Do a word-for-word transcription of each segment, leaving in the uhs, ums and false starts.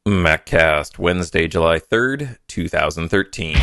MacCast, Wednesday, July third, two thousand thirteen.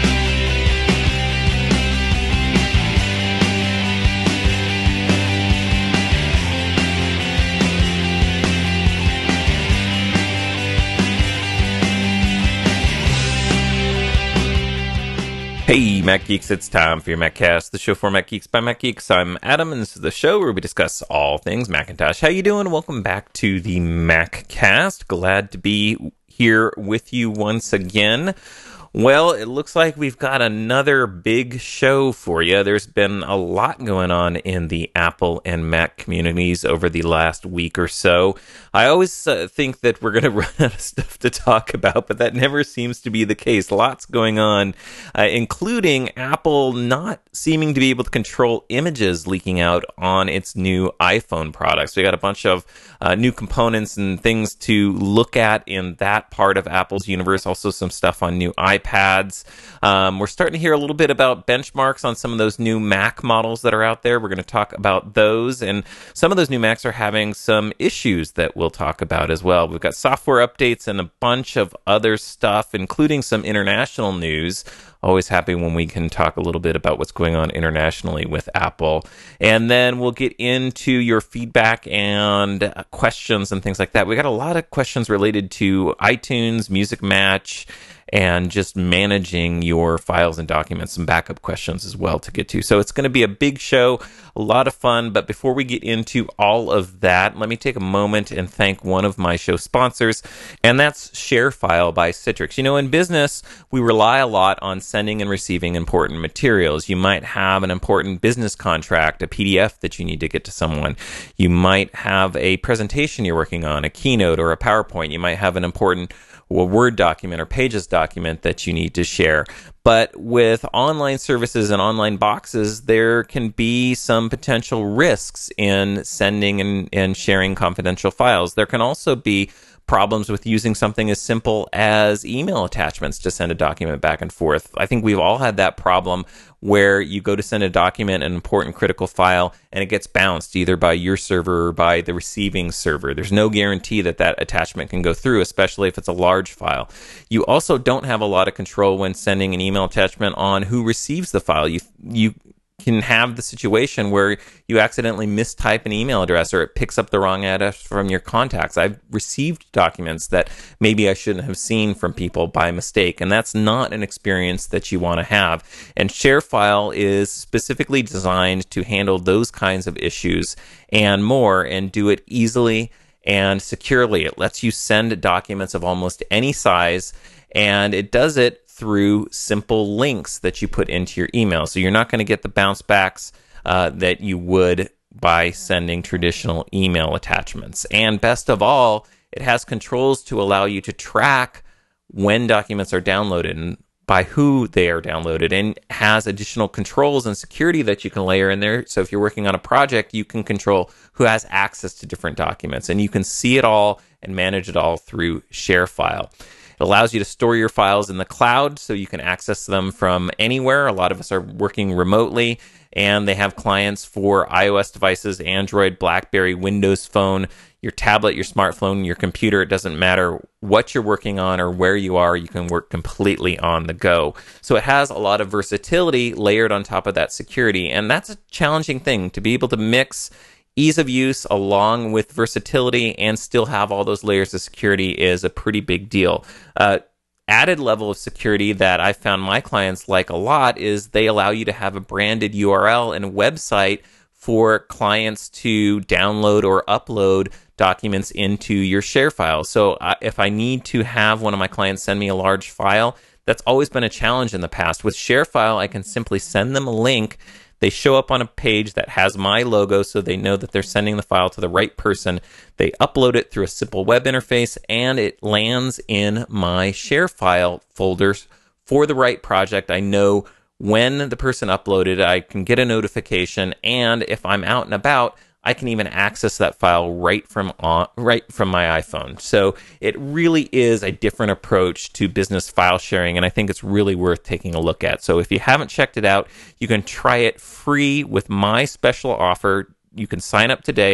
Hey, Mac Geeks, it's time for your MacCast, the show for Mac Geeks by Mac Geeks. I'm Adam, and this is the show where we discuss all things Macintosh. How you doing? Welcome back to the MacCast. Glad to be here with you once again. Well, it looks like we've got another big show for you. There's been a lot going on in the Apple and Mac communities over the last week or so. I always uh, think that we're going to run out of stuff to talk about, but that never seems to be the case. Lots going on, uh, including Apple not seeming to be able to control images leaking out on its new iPhone products. We got a bunch of uh, new components and things to look at in that part of Apple's universe. Also some stuff on new iPads. Pads. Um, we're starting to hear a little bit about benchmarks on some of those new Mac models that are out there. We're going to talk about those, and some of those new Macs are having some issues that we'll talk about as well. We've got software updates and a bunch of other stuff, including some international news. Always happy when we can talk a little bit about what's going on internationally with Apple. And then we'll get into your feedback and questions and things like that. We got a lot of questions related to iTunes, Music Match, and just managing your files and documents, some backup questions as well to get to. So it's going to be a big show, a lot of fun. But before we get into all of that, let me take a moment and thank one of my show sponsors, and that's ShareFile by Citrix. You know, in business, we rely a lot on sending and receiving important materials. You might have an important business contract, a P D F that you need to get to someone. You might have a presentation you're working on, a keynote or a PowerPoint. You might have an important a Word document or Pages document that you need to share. But with online services and online boxes, there can be some potential risks in sending and, and sharing confidential files. There can also be problems with using something as simple as email attachments to send a document back and forth. I think we've all had that problem where you go to send a document, an important critical file, and it gets bounced either by your server or by the receiving server. There's no guarantee that that attachment can go through, especially if it's a large file. You also don't have a lot of control when sending an email attachment on who receives the file. You you can have the situation where you accidentally mistype an email address or it picks up the wrong address from your contacts. I've received documents that maybe I shouldn't have seen from people by mistake, and that's not an experience that you want to have. And ShareFile is specifically designed to handle those kinds of issues and more, and do it easily and securely. It lets you send documents of almost any size, and it does it through simple links that you put into your email. So you're not going to get the bounce backs uh, that you would by sending traditional email attachments. And best of all, it has controls to allow you to track when documents are downloaded and by who they are downloaded, and has additional controls and security that you can layer in there. So if you're working on a project, you can control who has access to different documents, and you can see it all and manage it all through ShareFile. It allows you to store your files in the cloud so you can access them from anywhere. A lot of us are working remotely, and they have clients for iOS devices, Android, BlackBerry, Windows Phone, your tablet, your smartphone, your computer. It doesn't matter what you're working on or where you are. You can work completely on the go. So it has a lot of versatility layered on top of that security, and that's a challenging thing, to be able to mix ease of use along with versatility and still have all those layers of security is a pretty big deal. Uh, added level of security that I found my clients like a lot is they allow you to have a branded U R L and a website for clients to download or upload documents into your share file. So uh, if I need to have one of my clients send me a large file, that's always been a challenge in the past. With ShareFile, I can simply send them a link. They show up on a page that has my logo, so they know that they're sending the file to the right person. They upload it through a simple web interface, and it lands in my ShareFile folders for the right project. I know when the person uploaded, I can get a notification, and if I'm out and about, I can even access that file right from on, right from my iPhone. So it really is a different approach to business file sharing, and I think it's really worth taking a look at. So if you haven't checked it out, you can try it free with my special offer. You can sign up today,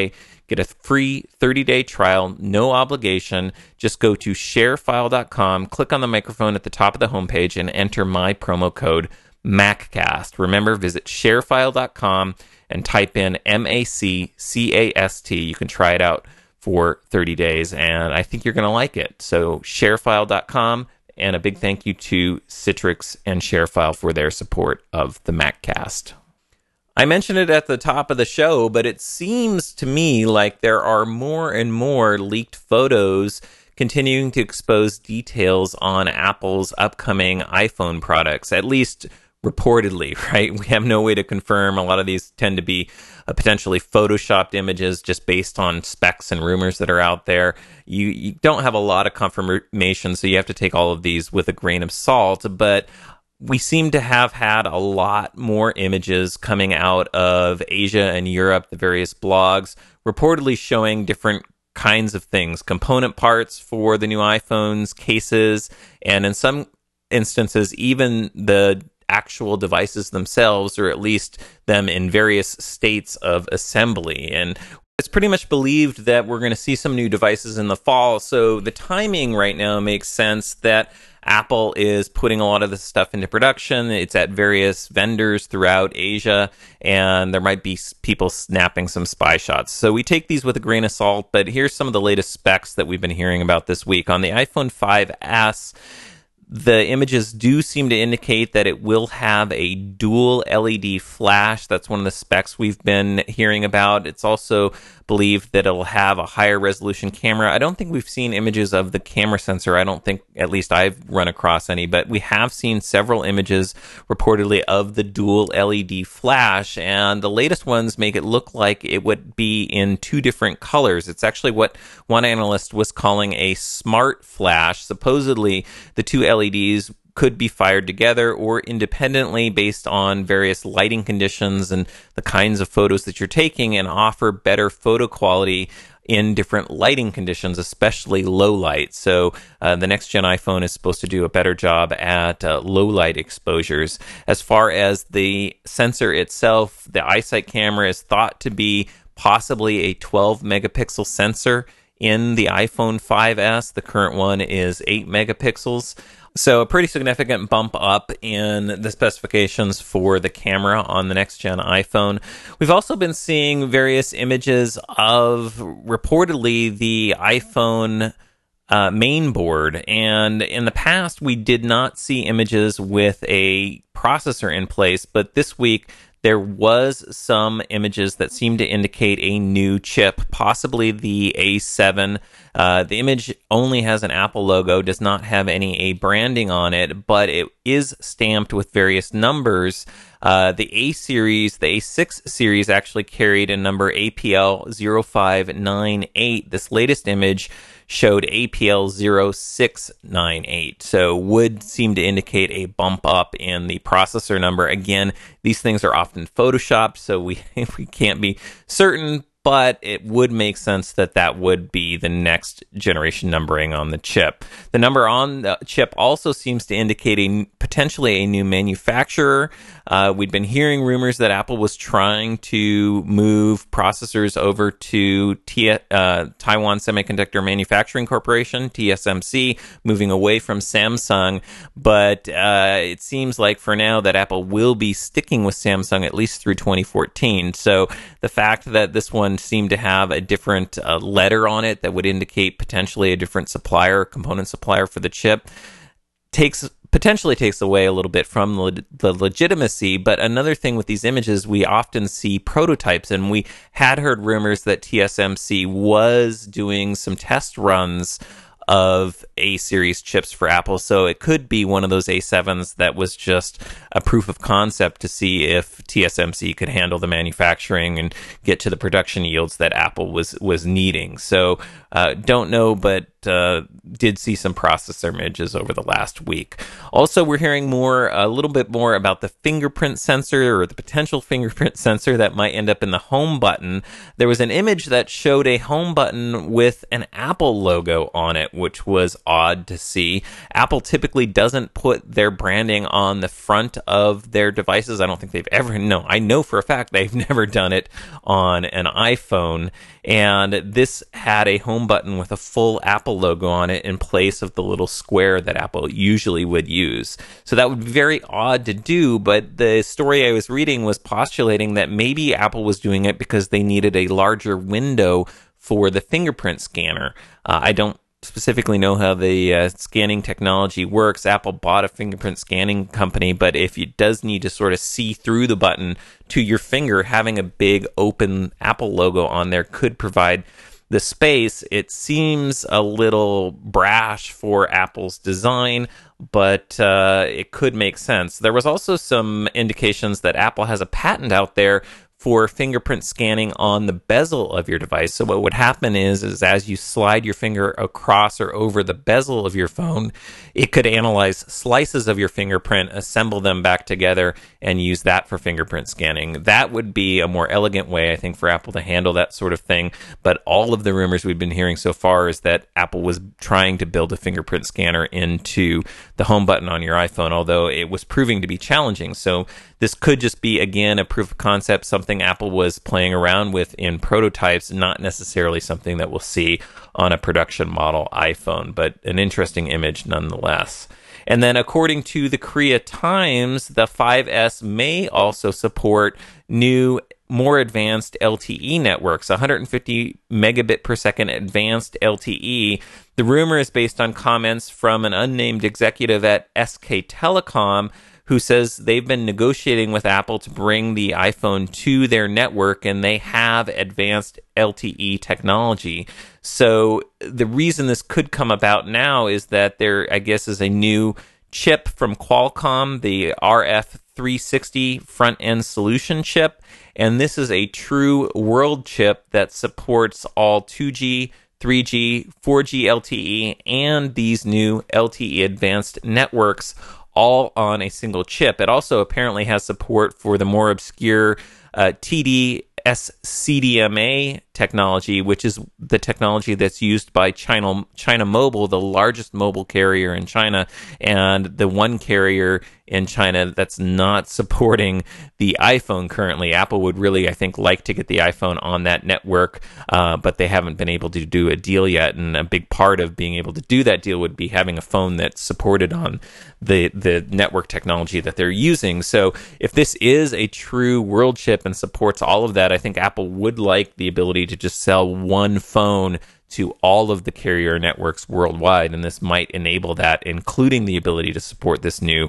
Get a free thirty-day trial, no obligation. Just go to sharefile dot com, click on the microphone at the top of the homepage, and enter my promo code MACCAST. Remember, visit sharefile dot com and type in M A C C A S T. You can try it out for thirty days, and I think you're going to like it. So sharefile dot com, and a big thank you to Citrix and ShareFile for their support of the MacCast. I mentioned it at the top of the show, but it seems to me like there are more and more leaked photos continuing to expose details on Apple's upcoming iPhone products, at least reportedly, right? We have no way to confirm. A lot of these tend to be uh, potentially photoshopped images just based on specs and rumors that are out there. You, you don't have a lot of confirmation, so you have to take all of these with a grain of salt, but we seem to have had a lot more images coming out of Asia and Europe, the various blogs, reportedly showing different kinds of things, component parts for the new iPhones, cases, and in some instances, even the actual devices themselves, or at least them in various states of assembly. And it's pretty much believed that we're going to see some new devices in the fall, so the timing right now makes sense that Apple is putting a lot of this stuff into production. It's at various vendors throughout Asia, and there might be people snapping some spy shots. So we take these with a grain of salt, but here's some of the latest specs that we've been hearing about this week. On the iPhone five S, the images do seem to indicate that it will have a dual L E D flash. That's one of the specs we've been hearing about. It's also believed that it'll have a higher resolution camera. I don't think we've seen images of the camera sensor. I don't think, at least I've run across any, but we have seen several images reportedly of the dual L E D flash, and the latest ones make it look like it would be in two different colors. It's actually what one analyst was calling a smart flash. Supposedly, the two L E Ds could be fired together or independently based on various lighting conditions and the kinds of photos that you're taking, and offer better photo quality in different lighting conditions, especially low light. So uh, the next gen iPhone is supposed to do a better job at uh, low light exposures. As far as the sensor itself, the iSight camera is thought to be possibly a twelve megapixel sensor in the iPhone five S. The current one is eight megapixels. So a pretty significant bump up in the specifications for the camera on the next gen iPhone. We've also been seeing various images of reportedly the iPhone uh, main board. And in the past, we did not see images with a processor in place, but this week, there was some images that seemed to indicate a new chip, possibly the A seven. Uh, the image only has an Apple logo, does not have any A branding on it, but it is stamped with various numbers. Uh, the A series, the A six series actually carried a number A P L zero five nine eight. This latest image showed A P L zero six nine eight, so would seem to indicate a bump up in the processor number. Again, these things are often photoshopped, so we we can't be certain, but it would make sense that that would be the next generation numbering on the chip. The number on the chip also seems to indicate a potentially a new manufacturer. Uh, we'd been hearing rumors that Apple was trying to move processors over to T- uh, Taiwan Semiconductor Manufacturing Corporation, T S M C, moving away from Samsung. But uh, it seems like for now that Apple will be sticking with Samsung at least through twenty fourteen. So the fact that this one seemed to have a different uh, letter on it that would indicate potentially a different supplier, component supplier for the chip, takes potentially takes away a little bit from le- the legitimacy. But another thing with these images, we often see prototypes, and we had heard rumors that T S M C was doing some test runs of A-series chips for Apple, so it could be one of those A sevens that was just a proof of concept to see if T S M C could handle the manufacturing and get to the production yields that Apple was was needing. So uh, don't know, but but uh, did see some processor images over the last week. Also, we're hearing more, a little bit more about the fingerprint sensor, or the potential fingerprint sensor that might end up in the home button. There was an image that showed a home button with an Apple logo on it, which was odd to see. Apple typically doesn't put their branding on the front of their devices. I don't think they've ever, no, I know for a fact they've never done it on an iPhone. And this had a home button with a full Apple logo on it in place of the little square that Apple usually would use. So that would be very odd to do, but the story I was reading was postulating that maybe Apple was doing it because they needed a larger window for the fingerprint scanner. Uh, I don't specifically know how the uh, scanning technology works. Apple bought a fingerprint scanning company, but if it does need to sort of see through the button to your finger, having a big open Apple logo on there could provide the space. It seems a little brash for Apple's design, but uh, it could make sense. There was also some indications that Apple has a patent out there for fingerprint scanning on the bezel of your device. So what would happen is, is as you slide your finger across or over the bezel of your phone, it could analyze slices of your fingerprint, assemble them back together, and use that for fingerprint scanning. That would be a more elegant way, I think, for Apple to handle that sort of thing. But all of the rumors we've been hearing so far is that Apple was trying to build a fingerprint scanner into the home button on your iPhone, although it was proving to be challenging. So this could just be, again, a proof of concept, something Apple was playing around with in prototypes, not necessarily something that we'll see on a production model iPhone, but an interesting image nonetheless. And then according to the Korea Times, the five S may also support new, more advanced L T E networks, one hundred fifty megabit per second advanced L T E. The rumor is based on comments from an unnamed executive at S K Telecom, who says they've been negotiating with Apple to bring the iPhone to their network, and they have advanced L T E technology. So the reason this could come about now is that there, I guess, is a new chip from Qualcomm, the R F three sixty front-end solution chip, and this is a true world chip that supports all two G, three G, four G L T E, and these new L T E advanced networks, all on a single chip. It also apparently has support for the more obscure uh, T D S C D M A technology, which is the technology that's used by China, China Mobile, the largest mobile carrier in China, and the one carrier in China that's not supporting the iPhone currently. Apple would really, I think, like to get the iPhone on that network, uh, but they haven't been able to do a deal yet, and a big part of being able to do that deal would be having a phone that's supported on the, the network technology that they're using. So if this is a true world chip and supports all of that, I think Apple would like the ability to just sell one phone to all of the carrier networks worldwide, and this might enable that, including the ability to support this new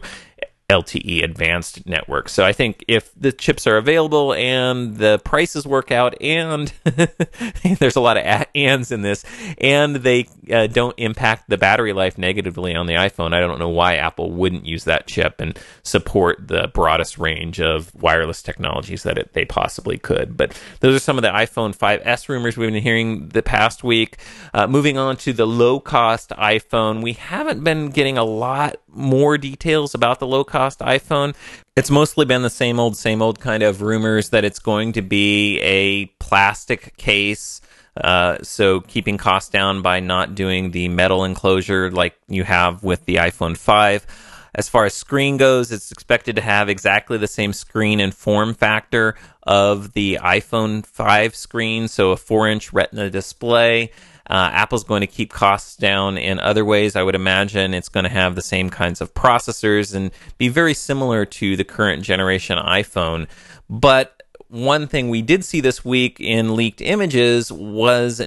L T E advanced network. So I think if the chips are available and the prices work out, and there's a lot of ands in this, and they uh, don't impact the battery life negatively on the iPhone, I don't know why Apple wouldn't use that chip and support the broadest range of wireless technologies that it, they possibly could. But those are some of the iPhone five S rumors we've been hearing the past week. Uh, moving on to the low-cost iPhone, we haven't been getting a lot more details about the low-cost iPhone. It's mostly been the same old, same old kind of rumors that it's going to be a plastic case, uh, so keeping costs down by not doing the metal enclosure like you have with the iPhone five. As far as screen goes, it's expected to have exactly the same screen and form factor of the iPhone five screen, so a four inch Retina display. Uh, Apple's going to keep costs down in other ways. I would imagine it's going to have the same kinds of processors and be very similar to the current generation iPhone. But one thing we did see this week in leaked images was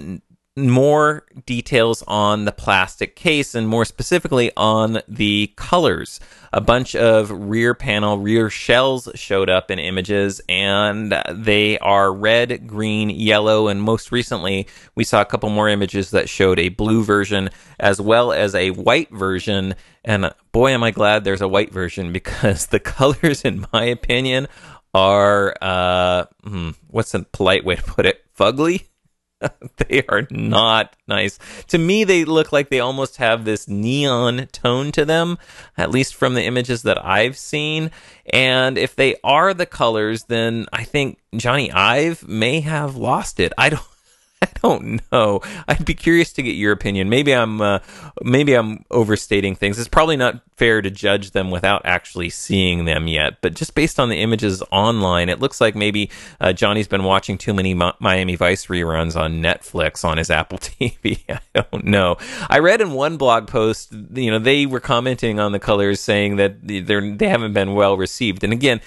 more details on the plastic case, and more specifically on the colors. A bunch of rear panel, rear shells showed up in images, and they are red, green, yellow, and most recently we saw a couple more images that showed a blue version as well as a white version. And boy, am I glad there's a white version, because the colors, in my opinion, are, uh, hmm, what's a polite way to put it? Fugly? They are not nice. To me, they look like they almost have this neon tone to them, at least from the images that I've seen. And if they are the colors, then I think Johnny Ive may have lost it. I don't I don't know. I'd be curious to get your opinion. Maybe I'm uh, maybe I'm overstating things. It's probably not fair to judge them without actually seeing them yet. But just based on the images online, it looks like maybe uh, Johnny's been watching too many Mi- Miami Vice reruns on Netflix on his Apple T V. I don't know. I read in one blog post, you know, they were commenting on the colors, saying that they're they haven't been well received. And again,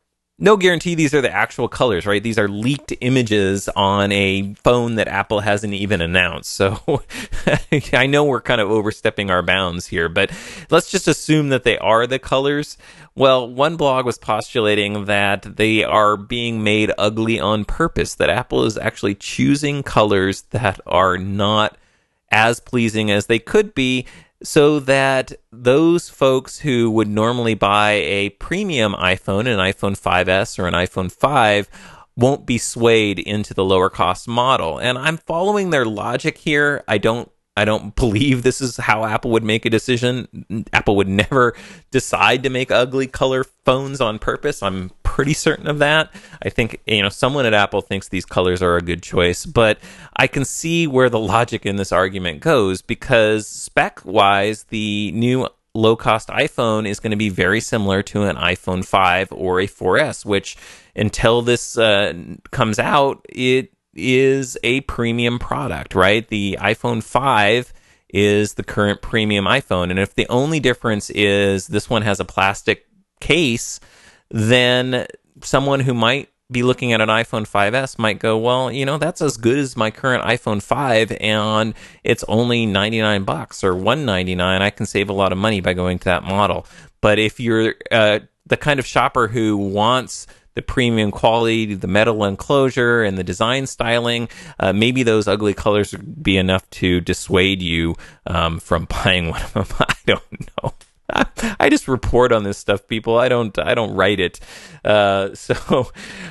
no guarantee these are the actual colors, right? These are leaked images on a phone that Apple hasn't even announced. So I know we're kind of overstepping our bounds here, but let's just assume that they are the colors. Well, one blog was postulating that they are being made ugly on purpose, that Apple is actually choosing colors that are not as pleasing as they could be, so that those folks who would normally buy a premium iPhone, an iPhone five S or an iPhone five, won't be swayed into the lower cost model. And I'm following their logic here. I don't I don't believe this is how Apple would make a decision. Apple would never decide to make ugly color phones on purpose. I'm pretty certain of that. I think, you know, someone at Apple thinks these colors are a good choice, but I can see where the logic in this argument goes, because spec-wise, the new low-cost iPhone is going to be very similar to an iPhone five or a four S, which until this uh, comes out, it is a premium product, right? The iPhone five is the current premium iPhone, and if the only difference is this one has a plastic case, then someone who might be looking at an iPhone five S might go, well, you know, that's as good as my current iPhone five, and it's only ninety-nine bucks or one ninety-nine. I can save a lot of money by going to that model. But if you're uh, the kind of shopper who wants the premium quality, the metal enclosure, and the design styling, uh, maybe those ugly colors would be enough to dissuade you um, from buying one of them. I don't know. I just report on this stuff, people. I don't. I don't write it. Uh, so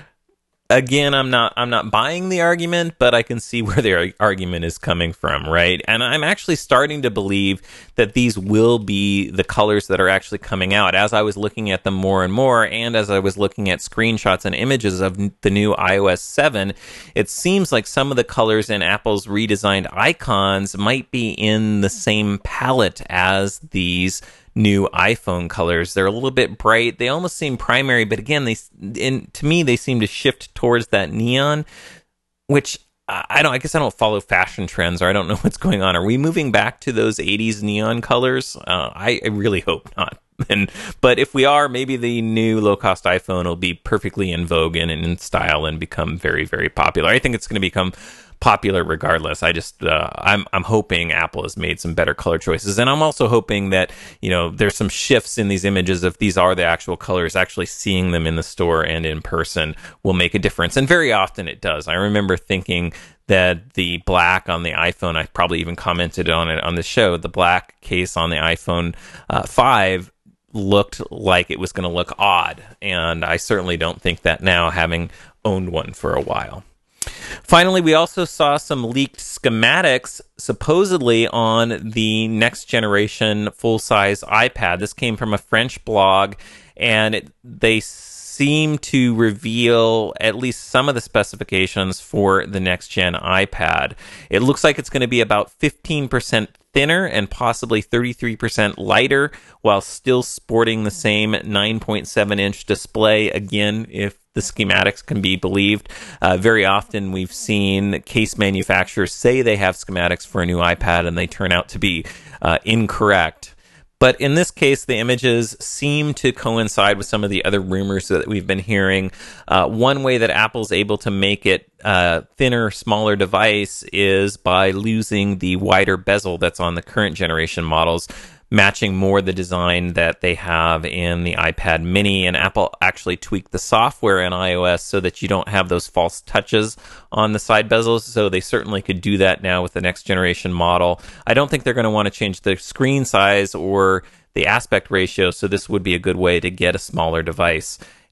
again, I'm not. I'm not buying the argument, but I can see where their argument is coming from, right? And I'm actually starting to believe that these will be the colors that are actually coming out. As I was looking at them more and more, and as I was looking at screenshots and images of the new i O S seven, it seems like some of the colors in Apple's redesigned icons might be in the same palette as these new iPhone colors. They're a little bit bright. They almost seem primary, but again, they in, to me they seem to shift towards that neon, which I don't. I guess I don't follow fashion trends, or I don't know what's going on. Are we moving back to those eighties neon colors? Uh, I, I really hope not. And but if we are, maybe the new low-cost iPhone will be perfectly in vogue and in style and become very, very popular. I think it's going to become popular regardless. I just uh, I'm I'm hoping Apple has made some better color choices, and I'm also hoping that, you know, there's some shifts in these images. If these are the actual colors, actually seeing them in the store and in person will make a difference, and very often it does. I remember thinking that the black on the iPhone, I probably even commented on it on the show, the black case on the iPhone uh, five looked like it was going to look odd, and I certainly don't think that now, having owned one for a while. Finally, we also saw some leaked schematics supposedly on the next generation full-size iPad. This came from a French blog, and it, they seem to reveal at least some of the specifications for the next-gen iPad. It looks like it's going to be about fifteen percent thinner and possibly thirty-three percent lighter, while still sporting the same nine point seven inch display, again, if the schematics can be believed. Uh, very often we've seen case manufacturers say they have schematics for a new iPad and they turn out to be uh, incorrect. But in this case, the images seem to coincide with some of the other rumors that we've been hearing. Uh, one way that Apple's able to make it a thinner, smaller device is by losing the wider bezel that's on the current generation models, matching more the design that they have in the iPad mini. And Apple actually tweaked the software in iOS so that you don't have those false touches on the side bezels. So they certainly could do that now with the next generation model. I don't think they're going to want to change the screen size or the aspect ratio, so this would be a good way to get a smaller device.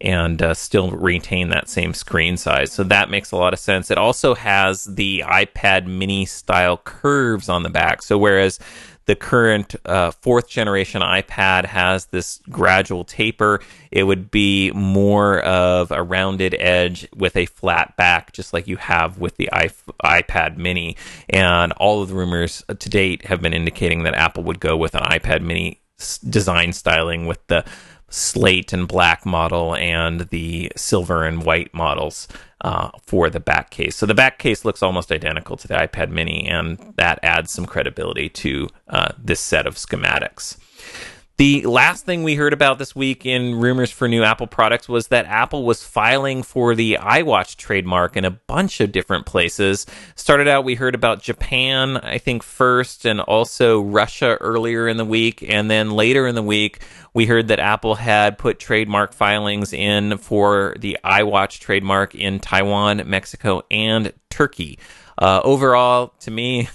and uh, still retain that same screen size. So that makes a lot of sense. It also has the iPad mini style curves on the back. So whereas the current uh, fourth generation iPad has this gradual taper, it would be more of a rounded edge with a flat back, just like you have with the iPad mini. And all of the rumors to date have been indicating that Apple would go with an iPad mini design styling with the slate and black model and the silver and white models uh, for the back case. So the back case looks almost identical to the iPad mini, and that adds some credibility to uh, this set of schematics. The last thing we heard about this week in rumors for new Apple products was that Apple was filing for the iWatch trademark in a bunch of different places. Started out, we heard about Japan, I think, first, and also Russia earlier in the week. And then later in the week, we heard that Apple had put trademark filings in for the iWatch trademark in Taiwan, Mexico, and Turkey. Uh, overall, to me,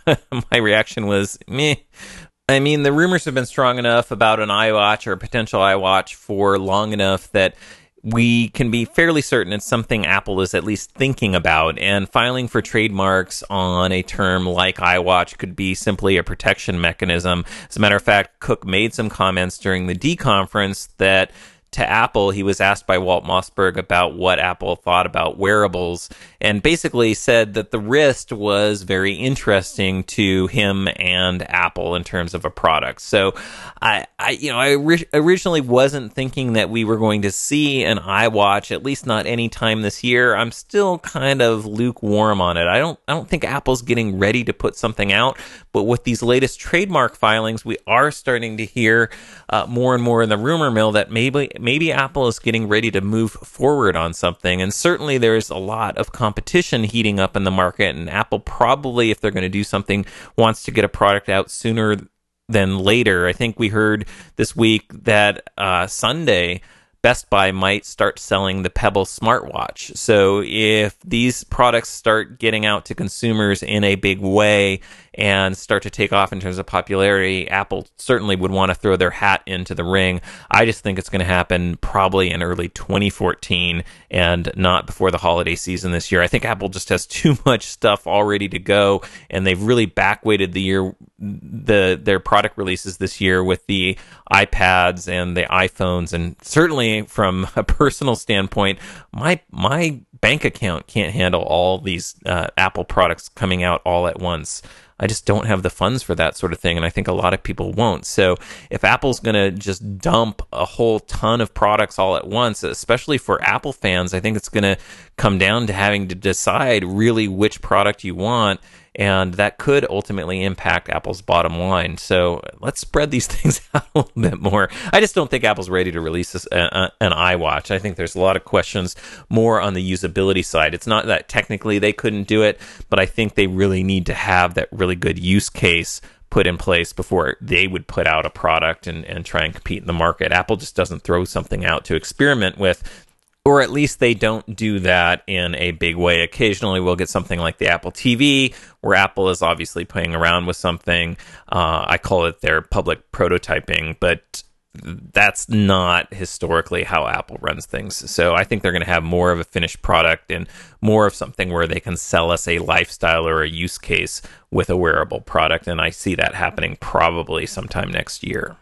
my reaction was meh. I mean, the rumors have been strong enough about an iWatch or a potential iWatch for long enough that we can be fairly certain it's something Apple is at least thinking about, and filing for trademarks on a term like iWatch could be simply a protection mechanism. As a matter of fact, Cook made some comments during the D conference that to Apple, he was asked by Walt Mossberg about what Apple thought about wearables, and basically said that the wrist was very interesting to him and Apple in terms of a product. So, I, I you know, I ri- originally wasn't thinking that we were going to see an iWatch, at least not anytime this year. I'm still kind of lukewarm on it. I don't, I don't think Apple's getting ready to put something out, but with these latest trademark filings, we are starting to hear uh, more and more in the rumor mill that maybe. Maybe Apple is getting ready to move forward on something, and certainly there's a lot of competition heating up in the market, and Apple probably, if they're going to do something, wants to get a product out sooner than later. I think we heard this week that uh, Sunday, Best Buy might start selling the Pebble smartwatch. So if these products start getting out to consumers in a big way and start to take off in terms of popularity, Apple certainly would want to throw their hat into the ring. I just think it's going to happen probably in early twenty fourteen and not before the holiday season this year. I think Apple just has too much stuff all ready to go, and they've really backweighted the year, the their product releases this year with the iPads and the iPhones, and certainly from a personal standpoint, my my bank account can't handle all these uh, Apple products coming out all at once. I just don't have the funds for that sort of thing, and I think a lot of people won't. So if Apple's going to just dump a whole ton of products all at once, especially for Apple fans, I think it's going to come down to having to decide really which product you want, and that could ultimately impact Apple's bottom line. So let's spread these things out a little bit more. I just don't think Apple's ready to release this, uh, an iWatch. I think there's a lot of questions more on the usability side. It's not that technically they couldn't do it, but I think they really need to have that really good use case put in place before they would put out a product and, and try and compete in the market. Apple just doesn't throw something out to experiment with, or at least they don't do that in a big way. Occasionally we'll get something like the Apple T V, where Apple is obviously playing around with something. Uh, I call it their public prototyping, but that's not historically how Apple runs things. So I think they're going to have more of a finished product and more of something where they can sell us a lifestyle or a use case with a wearable product, and I see that happening probably sometime next year.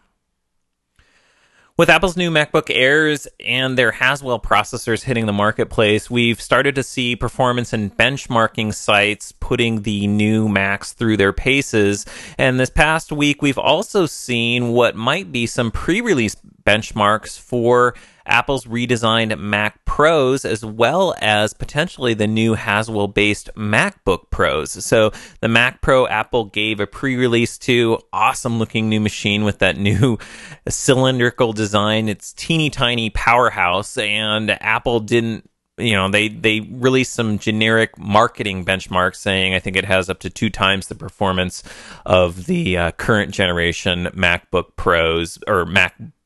With Apple's new MacBook Airs and their Haswell processors hitting the marketplace, we've started to see performance and benchmarking sites putting the new Macs through their paces. And this past week, we've also seen what might be some pre-release benchmarks for Apple's redesigned Mac Pros, as well as potentially the new Haswell-based MacBook Pros. So the Mac Pro, Apple gave a pre-release to, awesome-looking new machine with that new cylindrical design. It's teeny tiny powerhouse, and Apple didn't, you know, they, they released some generic marketing benchmarks saying I think it has up to two times the performance of the uh, current generation MacBook Pros, or Mac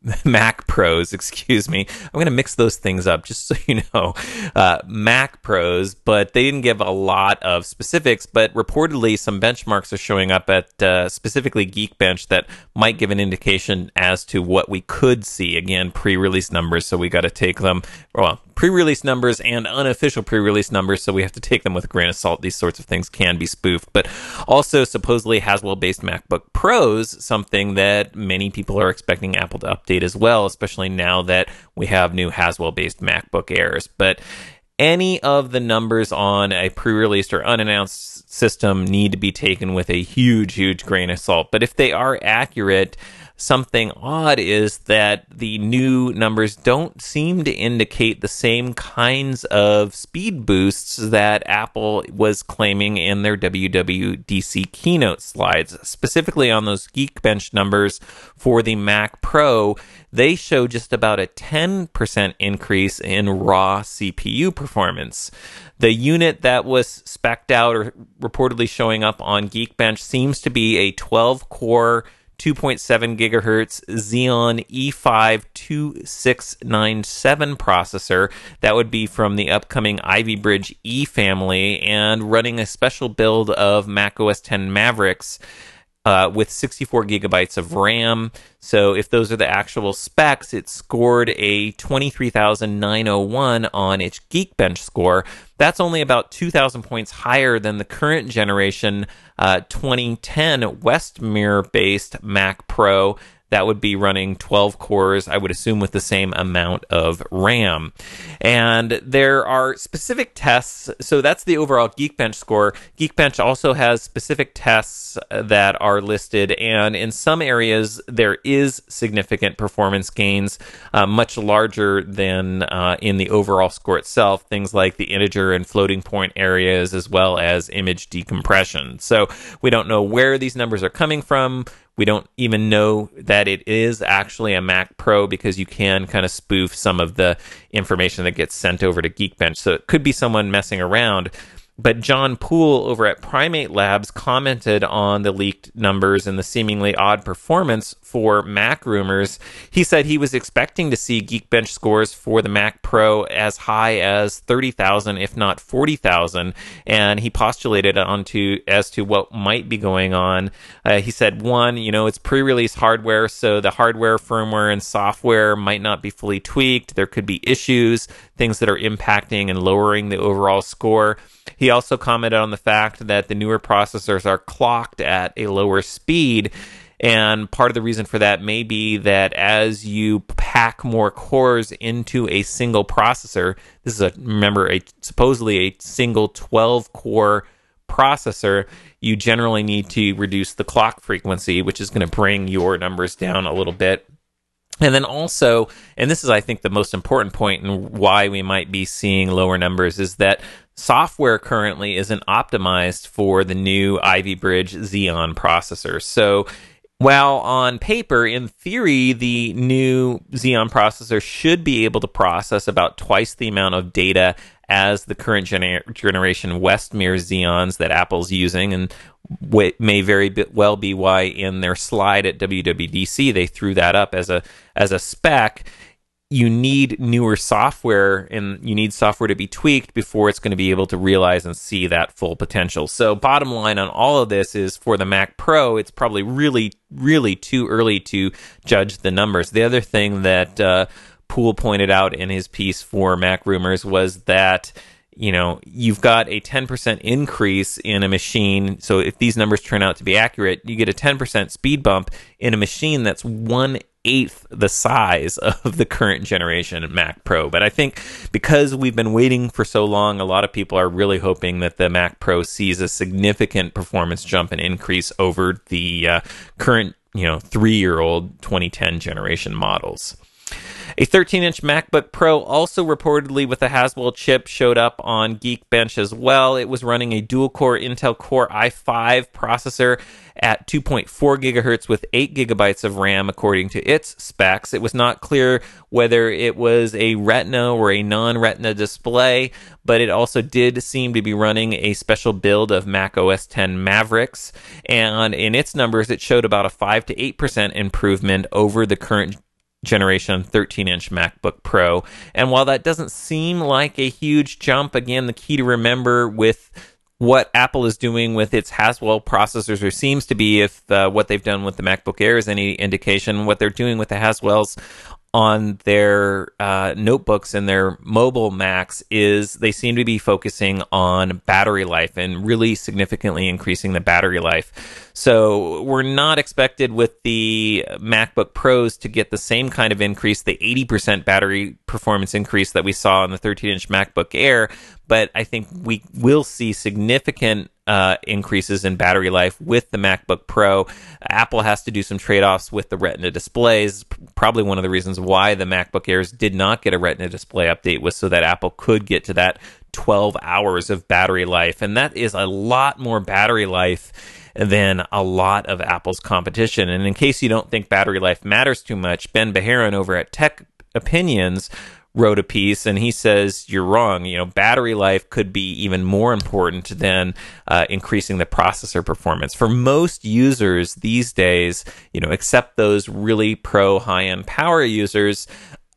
Mac Pros, excuse me. I'm going to mix those things up just so you know. Uh, Mac Pros, but they didn't give a lot of specifics, but reportedly some benchmarks are showing up at uh, specifically Geekbench that might give an indication as to what we could see. Again, pre-release numbers, so we got to take them, well, pre-release numbers and unofficial pre-release numbers, so we have to take them with a grain of salt. These sorts of things can be spoofed, but also supposedly Haswell-based MacBook Pros, something that many people are expecting Apple to update as well, especially now that we have new Haswell-based MacBook Airs. But any of the numbers on a pre-released or unannounced system need to be taken with a huge, huge grain of salt. But if they are accurate, something odd is that the new numbers don't seem to indicate the same kinds of speed boosts that Apple was claiming in their W W D C keynote slides. Specifically on those Geekbench numbers for the Mac Pro, they show just about a ten percent increase in raw C P U performance. The unit that was spec'd out or reportedly showing up on Geekbench seems to be a twelve core two point seven gigahertz Xeon E five twenty-six ninety-seven processor. That would be from the upcoming Ivy Bridge E family and running a special build of macOS ten Mavericks uh, with sixty-four gigabytes of RAM. So if those are the actual specs, it scored a twenty-three thousand nine hundred one on its Geekbench score. That's only about two thousand points higher than the current generation uh, twenty ten Westmere-based Mac Pro. That would be running twelve cores, I would assume, with the same amount of RAM. And there are specific tests. So that's the overall Geekbench score. Geekbench also has specific tests that are listed. And in some areas, there is significant performance gains, uh, much larger than uh, in the overall score itself. Things like the integer and floating point areas, as well as image decompression. So we don't know where these numbers are coming from. We don't even know that it is actually a Mac Pro because you can kind of spoof some of the information that gets sent over to Geekbench. So it could be someone messing around. But John Poole over at Primate Labs commented on the leaked numbers and the seemingly odd performance for Mac rumors. He said he was expecting to see Geekbench scores for the Mac Pro as high as thirty thousand, if not forty thousand, and he postulated onto as to what might be going on. Uh, he said, one, you know, it's pre-release hardware, so the hardware, firmware, and software might not be fully tweaked. There could be issues, things that are impacting and lowering the overall score. He also commented on the fact that the newer processors are clocked at a lower speed, and part of the reason for that may be that as you pack more cores into a single processor, this is a remember a supposedly a single twelve core processor, you generally need to reduce the clock frequency, which is going to bring your numbers down a little bit. And then also, and this is, I think, the most important point and why we might be seeing lower numbers, is that software currently isn't optimized for the new Ivy Bridge Xeon processor. So while on paper, in theory, the new Xeon processor should be able to process about twice the amount of data as the current gener- generation Westmere Xeons that Apple's using, and what may very well be why in their slide at W W D C they threw that up as a as a spec. You need newer software, and you need software to be tweaked before it's going to be able to realize and see that full potential. So bottom line on all of this is, for the Mac Pro, it's probably really, really too early to judge the numbers. The other thing that uh, Poole pointed out in his piece for Mac Rumors was that, you know, you've got a ten percent increase in a machine. So if these numbers turn out to be accurate, you get a ten percent speed bump in a machine that's one eighth the size of the current generation Mac Pro. But I think because we've been waiting for so long, a lot of people are really hoping that the Mac Pro sees a significant performance jump and increase over the uh, current, you know, three-year-old twenty ten generation models. A thirteen inch MacBook Pro, also reportedly with a Haswell chip, showed up on Geekbench as well. It was running a dual-core Intel Core i five processor at two point four gigahertz with eight gigabytes of RAM, according to its specs. It was not clear whether it was a Retina or a non-Retina display, but it also did seem to be running a special build of macOS ten Mavericks, and in its numbers, it showed about a five to eight percent improvement over the current generation thirteen-inch MacBook Pro. And while that doesn't seem like a huge jump, again, the key to remember with what Apple is doing with its Haswell processors, or seems to be, if uh, what they've done with the MacBook Air is any indication, what they're doing with the Haswells on their uh, notebooks and their mobile Macs is they seem to be focusing on battery life and really significantly increasing the battery life. So we're not expected with the MacBook Pros to get the same kind of increase, the eighty percent battery performance increase that we saw on the thirteen-inch MacBook Air, but I think we will see significant uh, increases in battery life with the MacBook Pro. Apple has to do some trade-offs with the Retina displays. Probably one of the reasons why the MacBook Airs did not get a Retina display update was so that Apple could get to that twelve hours of battery life, and that is a lot more battery life than a lot of Apple's competition. And in case you don't think battery life matters too much, Ben Beharon over at Tech Opinions wrote a piece, and he says you're wrong. You know, battery life could be even more important than uh, increasing the processor performance. For most users these days, you know, except those really pro high-end power users,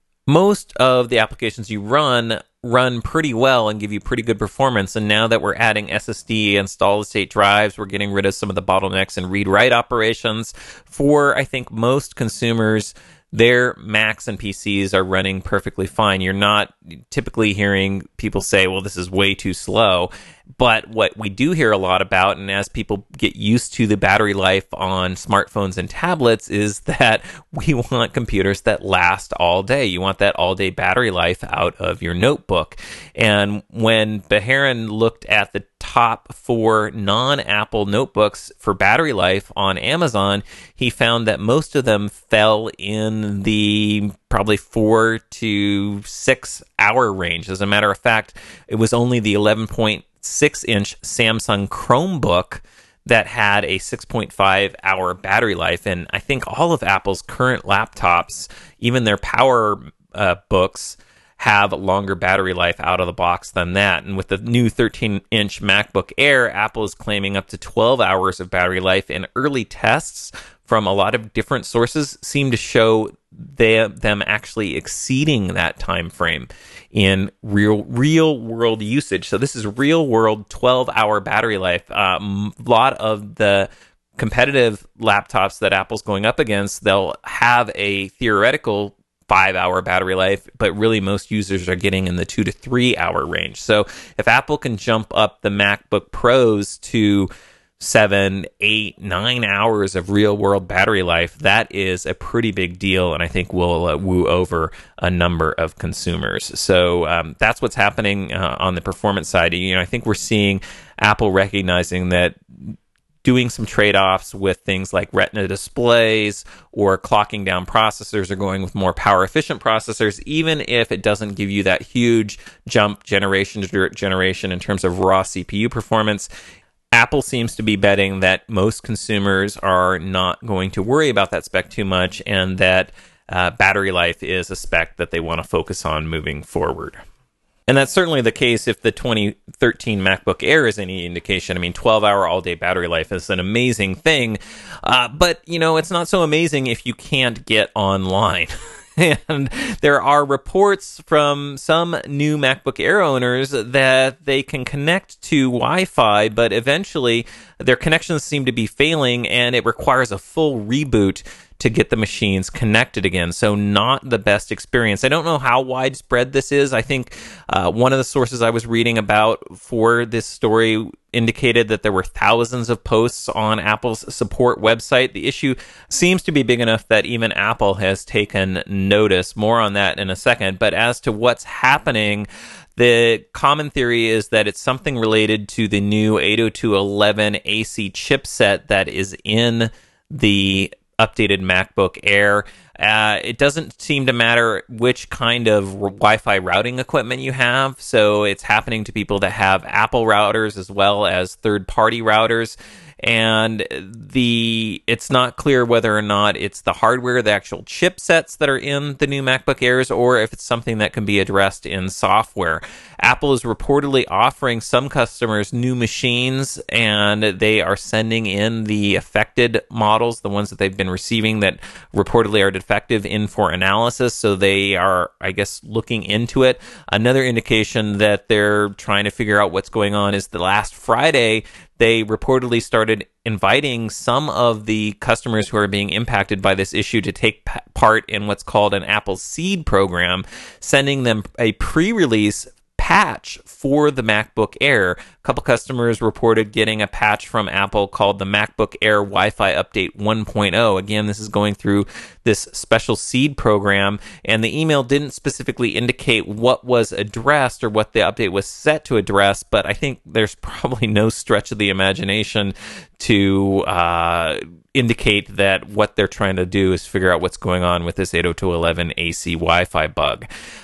most of the applications you run run pretty well and give you pretty good performance. And now that we're adding S S D and solid-state drives, we're getting rid of some of the bottlenecks and read-write operations. For, I think, most consumers, their Macs and P Cs are running perfectly fine. You're not typically hearing people say, well, this is way too slow. But what we do hear a lot about, and as people get used to the battery life on smartphones and tablets, is that we want computers that last all day. You want that all-day battery life out of your notebook. And when Beharon looked at the top four non-Apple notebooks for battery life on Amazon, he found that most of them fell in the probably four to six hour range. As a matter of fact, it was only the eleven point six inch Samsung Chromebook that had a six point five hour battery life. And I think all of Apple's current laptops, even their power uh, books, have longer battery life out of the box than that. And with the new thirteen-inch MacBook Air, Apple is claiming up to twelve hours of battery life, and early tests from a lot of different sources seem to show they, them actually exceeding that time frame in real real world usage. So this is real world twelve hour battery life. A um, lot of the competitive laptops that Apple's going up against, they'll have a theoretical five hour battery life, but really most users are getting in the two to three hour range. So if Apple can jump up the MacBook Pros to seven, eight, nine hours of real world battery life, that is a pretty big deal, and I think will uh, woo over a number of consumers. So um, that's what's happening uh, on the performance side. You know, I think we're seeing Apple recognizing that doing some trade-offs with things like Retina displays or clocking down processors or going with more power-efficient processors, even if it doesn't give you that huge jump generation to generation in terms of raw C P U performance. Apple seems to be betting that most consumers are not going to worry about that spec too much, and that uh, battery life is a spec that they want to focus on moving forward. And that's certainly the case if the twenty thirteen MacBook Air is any indication. I mean, twelve hour all-day battery life is an amazing thing, uh, but, you know, it's not so amazing if you can't get online. And there are reports from some new MacBook Air owners that they can connect to Wi-Fi, but eventually their connections seem to be failing, and it requires a full reboot to get the machines connected again. So not the best experience. I don't know how widespread this is. I think uh, one of the sources I was reading about for this story indicated that there were thousands of posts on Apple's support website. The issue seems to be big enough that even Apple has taken notice. More on that in a second. But as to what's happening, the common theory is that it's something related to the new eight oh two dot eleven A C chipset that is in the updated MacBook Air. Uh, it doesn't seem to matter which kind of Wi-Fi routing equipment you have, so it's happening to people that have Apple routers as well as third-party routers. and the it's not clear whether or not it's the hardware, the actual chipsets that are in the new MacBook Airs, or if it's something that can be addressed in software. Apple is reportedly offering some customers new machines, and they are sending in the affected models, the ones that they've been receiving that reportedly are defective, in for analysis. So they are, I guess, looking into it. Another indication that they're trying to figure out what's going on is the last Friday, they reportedly started inviting some of the customers who are being impacted by this issue to take p- part in what's called an Apple Seed program, sending them a pre-release patch for the MacBook Air. A couple customers reported getting a patch from Apple called the MacBook Air Wi-Fi Update one point oh. Again, this is going through this special seed program, and the email didn't specifically indicate what was addressed or what the update was set to address, but I think there's probably no stretch of the imagination to uh, indicate that what they're trying to do is figure out what's going on with this eight oh two dot eleven A C Wi-Fi bug.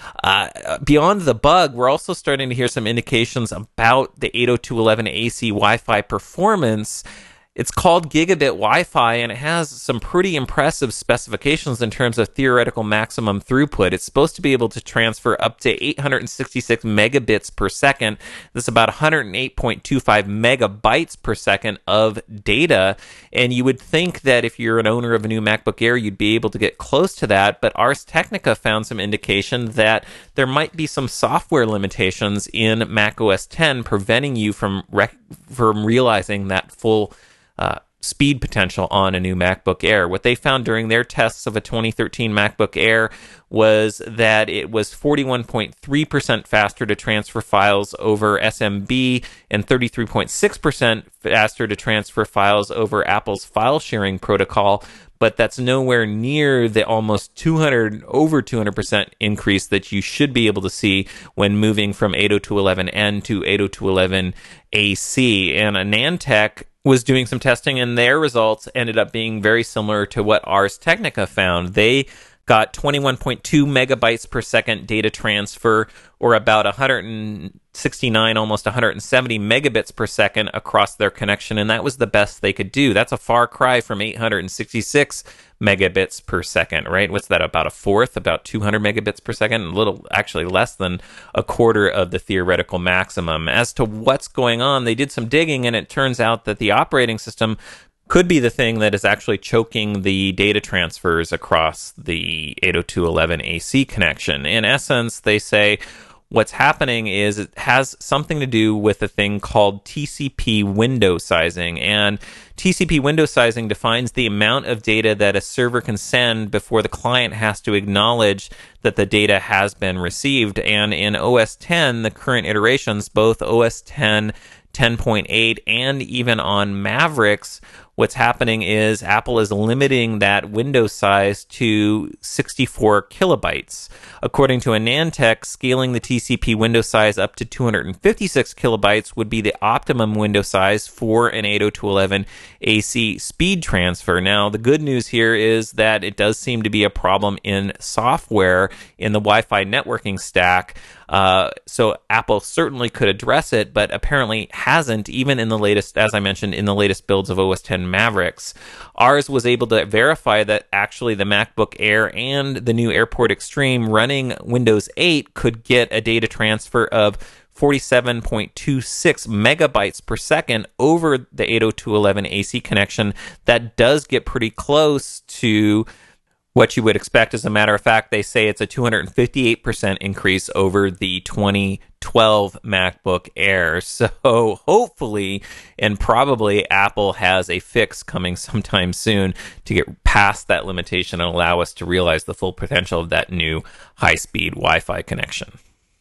Uh, beyond the bug, we're also starting to hear some indications about the eight oh two dot eleven A C Wi-Fi performance. It's called Gigabit Wi-Fi, and it has some pretty impressive specifications in terms of theoretical maximum throughput. It's supposed to be able to transfer up to eight hundred sixty-six megabits per second. That's about one hundred eight point two five megabytes per second of data. And you would think that if you're an owner of a new MacBook Air, you'd be able to get close to that. But Ars Technica found some indication that there might be some software limitations in macOS ten preventing you from rec- from realizing that full Uh, speed potential on a new MacBook Air. What they found during their tests of a twenty thirteen MacBook Air was that it was forty-one point three percent faster to transfer files over S M B and thirty-three point six percent faster to transfer files over Apple's file sharing protocol, but that's nowhere near the almost two hundred, over two hundred percent increase that you should be able to see when moving from eight oh two dot eleven N to eight oh two dot eleven A C. And AnandTech was doing some testing, and their results ended up being very similar to what Ars Technica found. They got twenty-one point two megabytes per second data transfer, or about one hundred sixty-nine, almost one hundred seventy megabits per second across their connection, and that was the best they could do. That's a far cry from eight hundred sixty-six megabits per second, right? What's that, about a fourth, about two hundred megabits per second? A little, actually less than a quarter of the theoretical maximum. As to what's going on, they did some digging, and it turns out that the operating system could be the thing that is actually choking the data transfers across the eight oh two dot eleven A C connection. In essence, they say what's happening is it has something to do with a thing called T C P window sizing. And T C P window sizing defines the amount of data that a server can send before the client has to acknowledge that the data has been received. And in O S ten, the current iterations, both O S ten, ten point eight, and even on Mavericks, what's happening is Apple is limiting that window size to sixty-four kilobytes. According to AnandTech, scaling the T C P window size up to two hundred fifty-six kilobytes would be the optimum window size for an eight oh two dot eleven A C speed transfer. Now, the good news here is that it does seem to be a problem in software in the Wi-Fi networking stack. Uh, so Apple certainly could address it, but apparently hasn't, even in the latest, as I mentioned, in the latest builds of O S ten Mavericks. Ours was able to verify that actually the MacBook Air and the new AirPort Extreme running Windows eight could get a data transfer of forty-seven point two six megabytes per second over the eight oh two dot eleven A C connection. That does get pretty close to what you would expect. As a matter of fact, they say it's a two hundred fifty-eight percent increase over the twenty twelve MacBook Air. So hopefully, and probably, Apple has a fix coming sometime soon to get past that limitation and allow us to realize the full potential of that new high-speed Wi-Fi connection.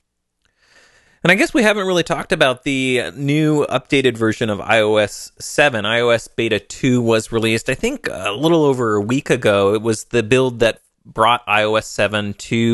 And I guess we haven't really talked about the new updated version of i O S seven. i O S Beta two was released, I think, a little over a week ago. It was the build that brought i O S seven to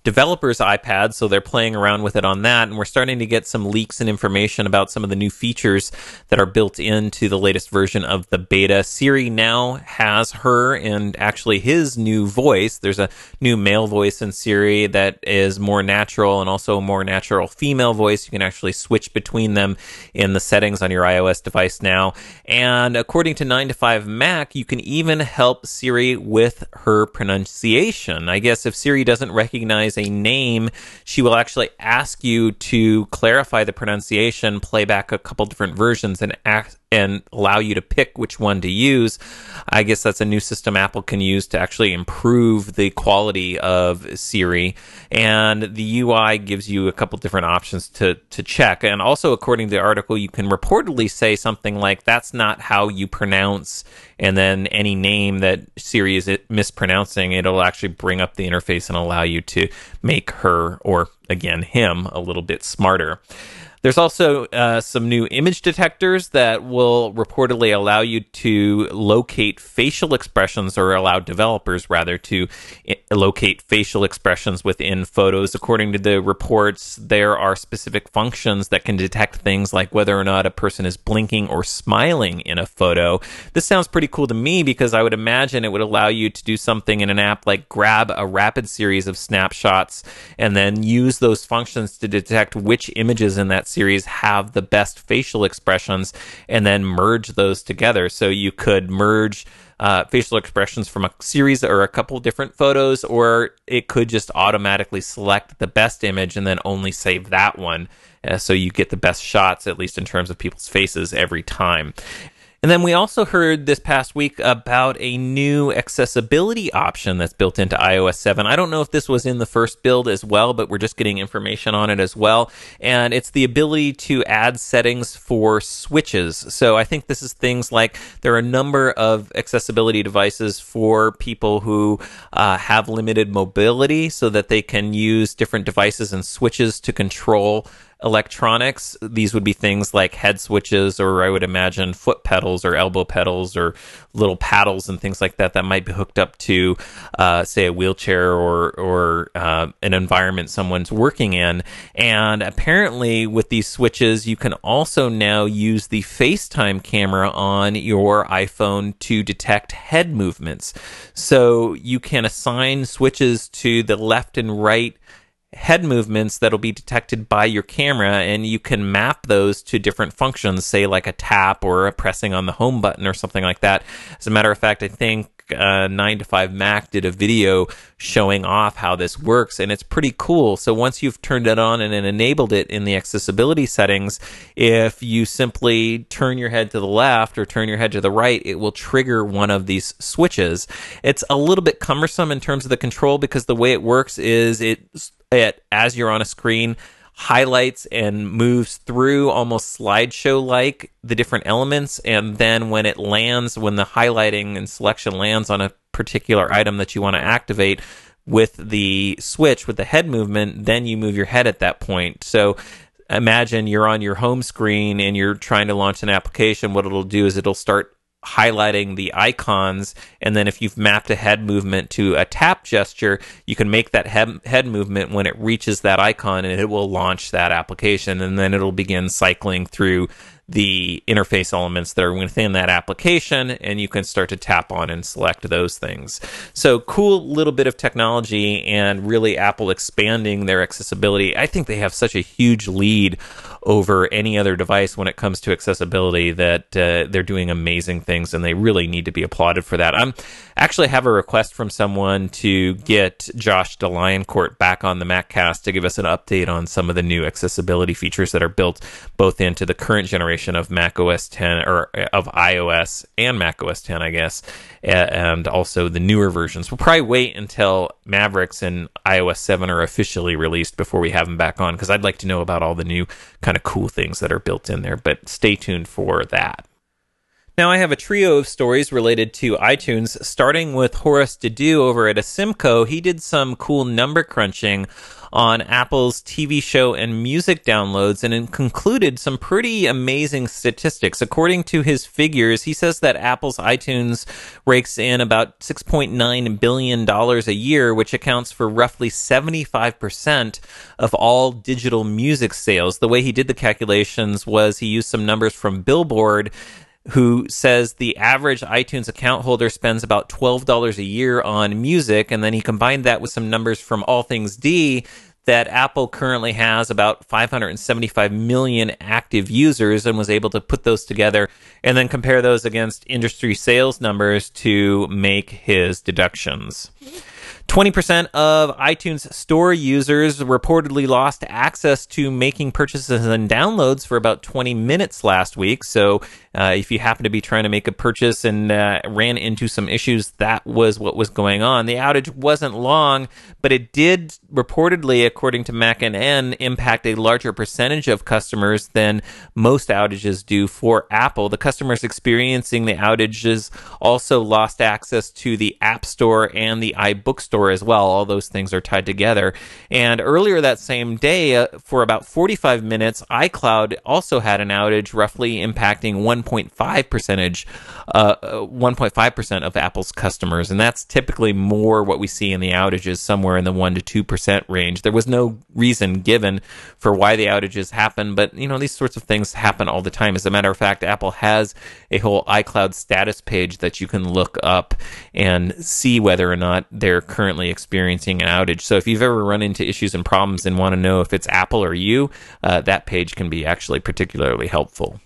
developers' iPads, so they're playing around with it on that, and we're starting to get some leaks and information about some of the new features that are built into the latest version of the beta. Siri now has her and actually his new voice. There's a new male voice in Siri that is more natural, and also a more natural female voice. You can actually switch between them in the settings on your iOS device now. And according to nine to five Mac, you can even help Siri with her pronunciation. I guess if Siri doesn't recognize a name, she will actually ask you to clarify the pronunciation, play back a couple different versions, and ask and allow you to pick which one to use. I guess that's a new system Apple can use to actually improve the quality of Siri. And the U I gives you a couple different options to, to check. And also, according to the article, you can reportedly say something like, that's not how you pronounce, and then any name that Siri is mispronouncing, it'll actually bring up the interface and allow you to make her, or again, him, a little bit smarter. There's also uh, some new image detectors that will reportedly allow you to locate facial expressions, or allow developers, rather, to I- locate facial expressions within photos. According to the reports, there are specific functions that can detect things like whether or not a person is blinking or smiling in a photo. This sounds pretty cool to me, because I would imagine it would allow you to do something in an app like grab a rapid series of snapshots and then use those functions to detect which images in that series have the best facial expressions, and then merge those together. So you could merge uh, facial expressions from a series or a couple different photos, or it could just automatically select the best image and then only save that one. Uh, so you get the best shots, at least in terms of people's faces, every time. And then we also heard this past week about a new accessibility option that's built into i O S seven. I don't know if this was in the first build as well, but we're just getting information on it as well. And it's the ability to add settings for switches. So I think this is things like there are a number of accessibility devices for people who uh, have limited mobility, so that they can use different devices and switches to control electronics. These would be things like head switches, or I would imagine foot pedals or elbow pedals or little paddles and things like that that might be hooked up to, uh, say, a wheelchair or or uh, an environment someone's working in. And apparently with these switches, you can also now use the FaceTime camera on your iPhone to detect head movements. So you can assign switches to the left and right head movements that'll be detected by your camera, and you can map those to different functions, say like a tap or a pressing on the home button or something like that. As a matter of fact, I think uh, nine to five Mac did a video showing off how this works, and it's pretty cool. So once you've turned it on and then enabled it in the accessibility settings, if you simply turn your head to the left or turn your head to the right, it will trigger one of these switches. It's a little bit cumbersome in terms of the control, because the way it works is it It, as you're on a screen, highlights and moves through almost slideshow-like the different elements, and then when it lands, when the highlighting and selection lands on a particular item that you want to activate with the switch, with the head movement, then you move your head at that point. So imagine you're on your home screen and you're trying to launch an application. What it'll do is it'll start highlighting the icons, and then if you've mapped a head movement to a tap gesture, you can make that head, head movement when it reaches that icon, and it will launch that application, and then it'll begin cycling through the interface elements that are within that application, and you can start to tap on and select those things. So cool little bit of technology, and really Apple expanding their accessibility. I think they have such a huge lead over any other device when it comes to accessibility that uh, they're doing amazing things, and they really need to be applauded for that. I'm actually have a request from someone to get Josh DeLioncourt back on the MacCast to give us an update on some of the new accessibility features that are built both into the current generation of Mac O S ten, or of iOS and Mac O S ten, I guess, and also the newer versions. We'll probably wait until Mavericks and i O S seven are officially released before we have him back on, because I'd like to know about all the new kind of cool things that are built in there, but stay tuned for that. Now, I have a trio of stories related to iTunes, starting with Horace Dediu over at Asimco. He did some cool number crunching on Apple's T V show and music downloads, and it concluded some pretty amazing statistics. According to his figures, he says that Apple's iTunes rakes in about six point nine billion dollars a year, which accounts for roughly seventy-five percent of all digital music sales. The way he did the calculations was he used some numbers from Billboard, who says the average iTunes account holder spends about twelve dollars a year on music, and then he combined that with some numbers from All Things D, that Apple currently has about five hundred seventy-five million active users, and was able to put those together and then compare those against industry sales numbers to make his deductions. twenty percent of iTunes Store users reportedly lost access to making purchases and downloads for about twenty minutes last week. So uh, if you happen to be trying to make a purchase and uh, ran into some issues, that was what was going on. The outage wasn't long, but it did reportedly, according to Mac N N, impact a larger percentage of customers than most outages do for Apple. The customers experiencing the outages also lost access to the App Store and the iBookstore as well. All those things are tied together. And earlier that same day, uh, for about forty-five minutes, iCloud also had an outage, roughly impacting one point five percentage, uh, one point five percent of Apple's customers. And that's typically more what we see in the outages, somewhere in the one to two percent range. There was no reason given for why the outages happen, but you know, these sorts of things happen all the time. As a matter of fact, Apple has a whole iCloud status page that you can look up and see whether or not they're currently experiencing an outage. So if you've ever run into issues and problems and want to know if it's Apple or you, uh, that page can be actually particularly helpful.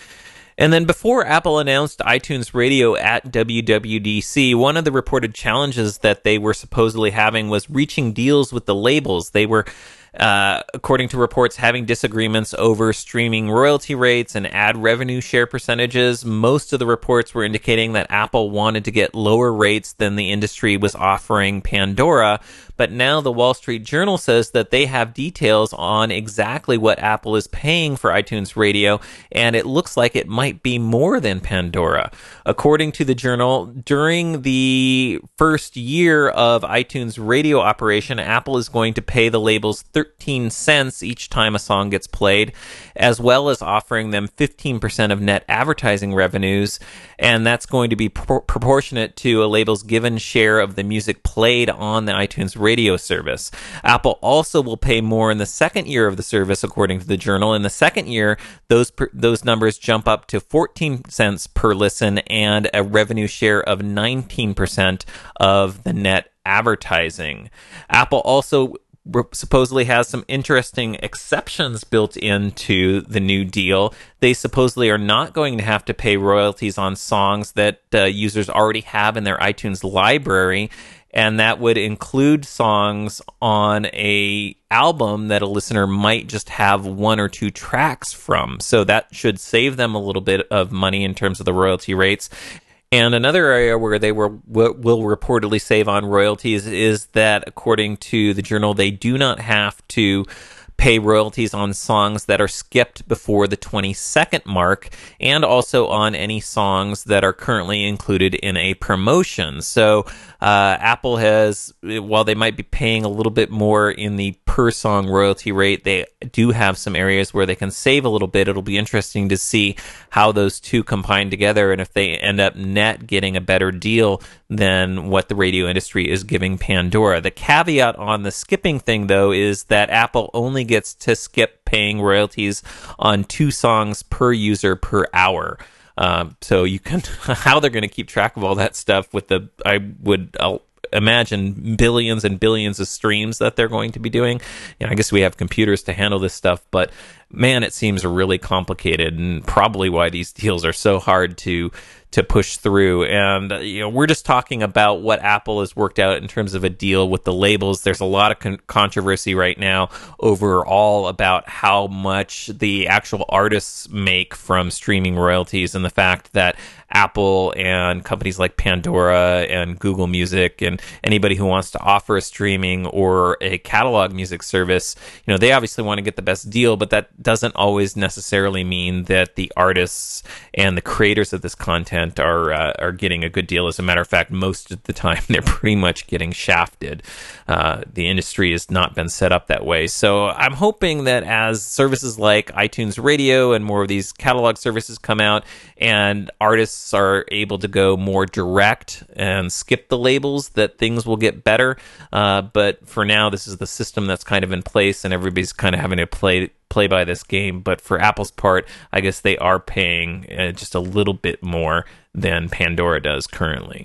And then before Apple announced iTunes Radio at W W D C, one of the reported challenges that they were supposedly having was reaching deals with the labels. They were, uh, according to reports, having disagreements over streaming royalty rates and ad revenue share percentages. Most of the reports were indicating that Apple wanted to get lower rates than the industry was offering Pandora. But now the Wall Street Journal says that they have details on exactly what Apple is paying for iTunes Radio, and it looks like it might be more than Pandora. According to the Journal, during the first year of iTunes Radio operation, Apple is going to pay the labels thirteen cents each time a song gets played, as well as offering them fifteen percent of net advertising revenues, and that's going to be pro- proportionate to a label's given share of the music played on the iTunes Radio service. Apple also will pay more in the second year of the service, according to the Journal. In the second year, those per, those numbers jump up to fourteen cents per listen and a revenue share of nineteen percent of the net advertising. Apple also supposedly has some interesting exceptions built into the new deal. They supposedly are not going to have to pay royalties on songs that uh, users already have in their iTunes library, and that would include songs on a album that a listener might just have one or two tracks from. So that should save them a little bit of money in terms of the royalty rates. And another area where they were, will reportedly save on royalties is that, according to the Journal, they do not have to pay royalties on songs that are skipped before the twenty-second mark, and also on any songs that are currently included in a promotion. So uh, Apple has, while they might be paying a little bit more in the per song royalty rate, they do have some areas where they can save a little bit. It'll be interesting to see how those two combine together, and if they end up net getting a better deal than what the radio industry is giving Pandora. The caveat on the skipping thing, though, is that Apple only gets to skip paying royalties on two songs per user per hour. Um, so you can, how they're going to keep track of all that stuff with the, I would, I'll imagine billions and billions of streams that they're going to be doing. You know, I guess we have computers to handle this stuff, but man, it seems really complicated, and probably why these deals are so hard to to push through. And you know, we're just talking about what Apple has worked out in terms of a deal with the labels. There's a lot of con- controversy right now overall about how much the actual artists make from streaming royalties, and the fact that Apple and companies like Pandora and Google Music and anybody who wants to offer a streaming or a catalog music service, you know, they obviously want to get the best deal, but that doesn't always necessarily mean that the artists and the creators of this content are uh, are getting a good deal. As a matter of fact, most of the time they're pretty much getting shafted. Uh, the industry has not been set up that way. So I'm hoping that as services like iTunes Radio and more of these catalog services come out and artists are able to go more direct and skip the labels, that things will get better. Uh, but for now, this is the system that's kind of in place, and everybody's kind of having to play play by this game. But for Apple's part, I guess they are paying uh, just a little bit more than Pandora does currently.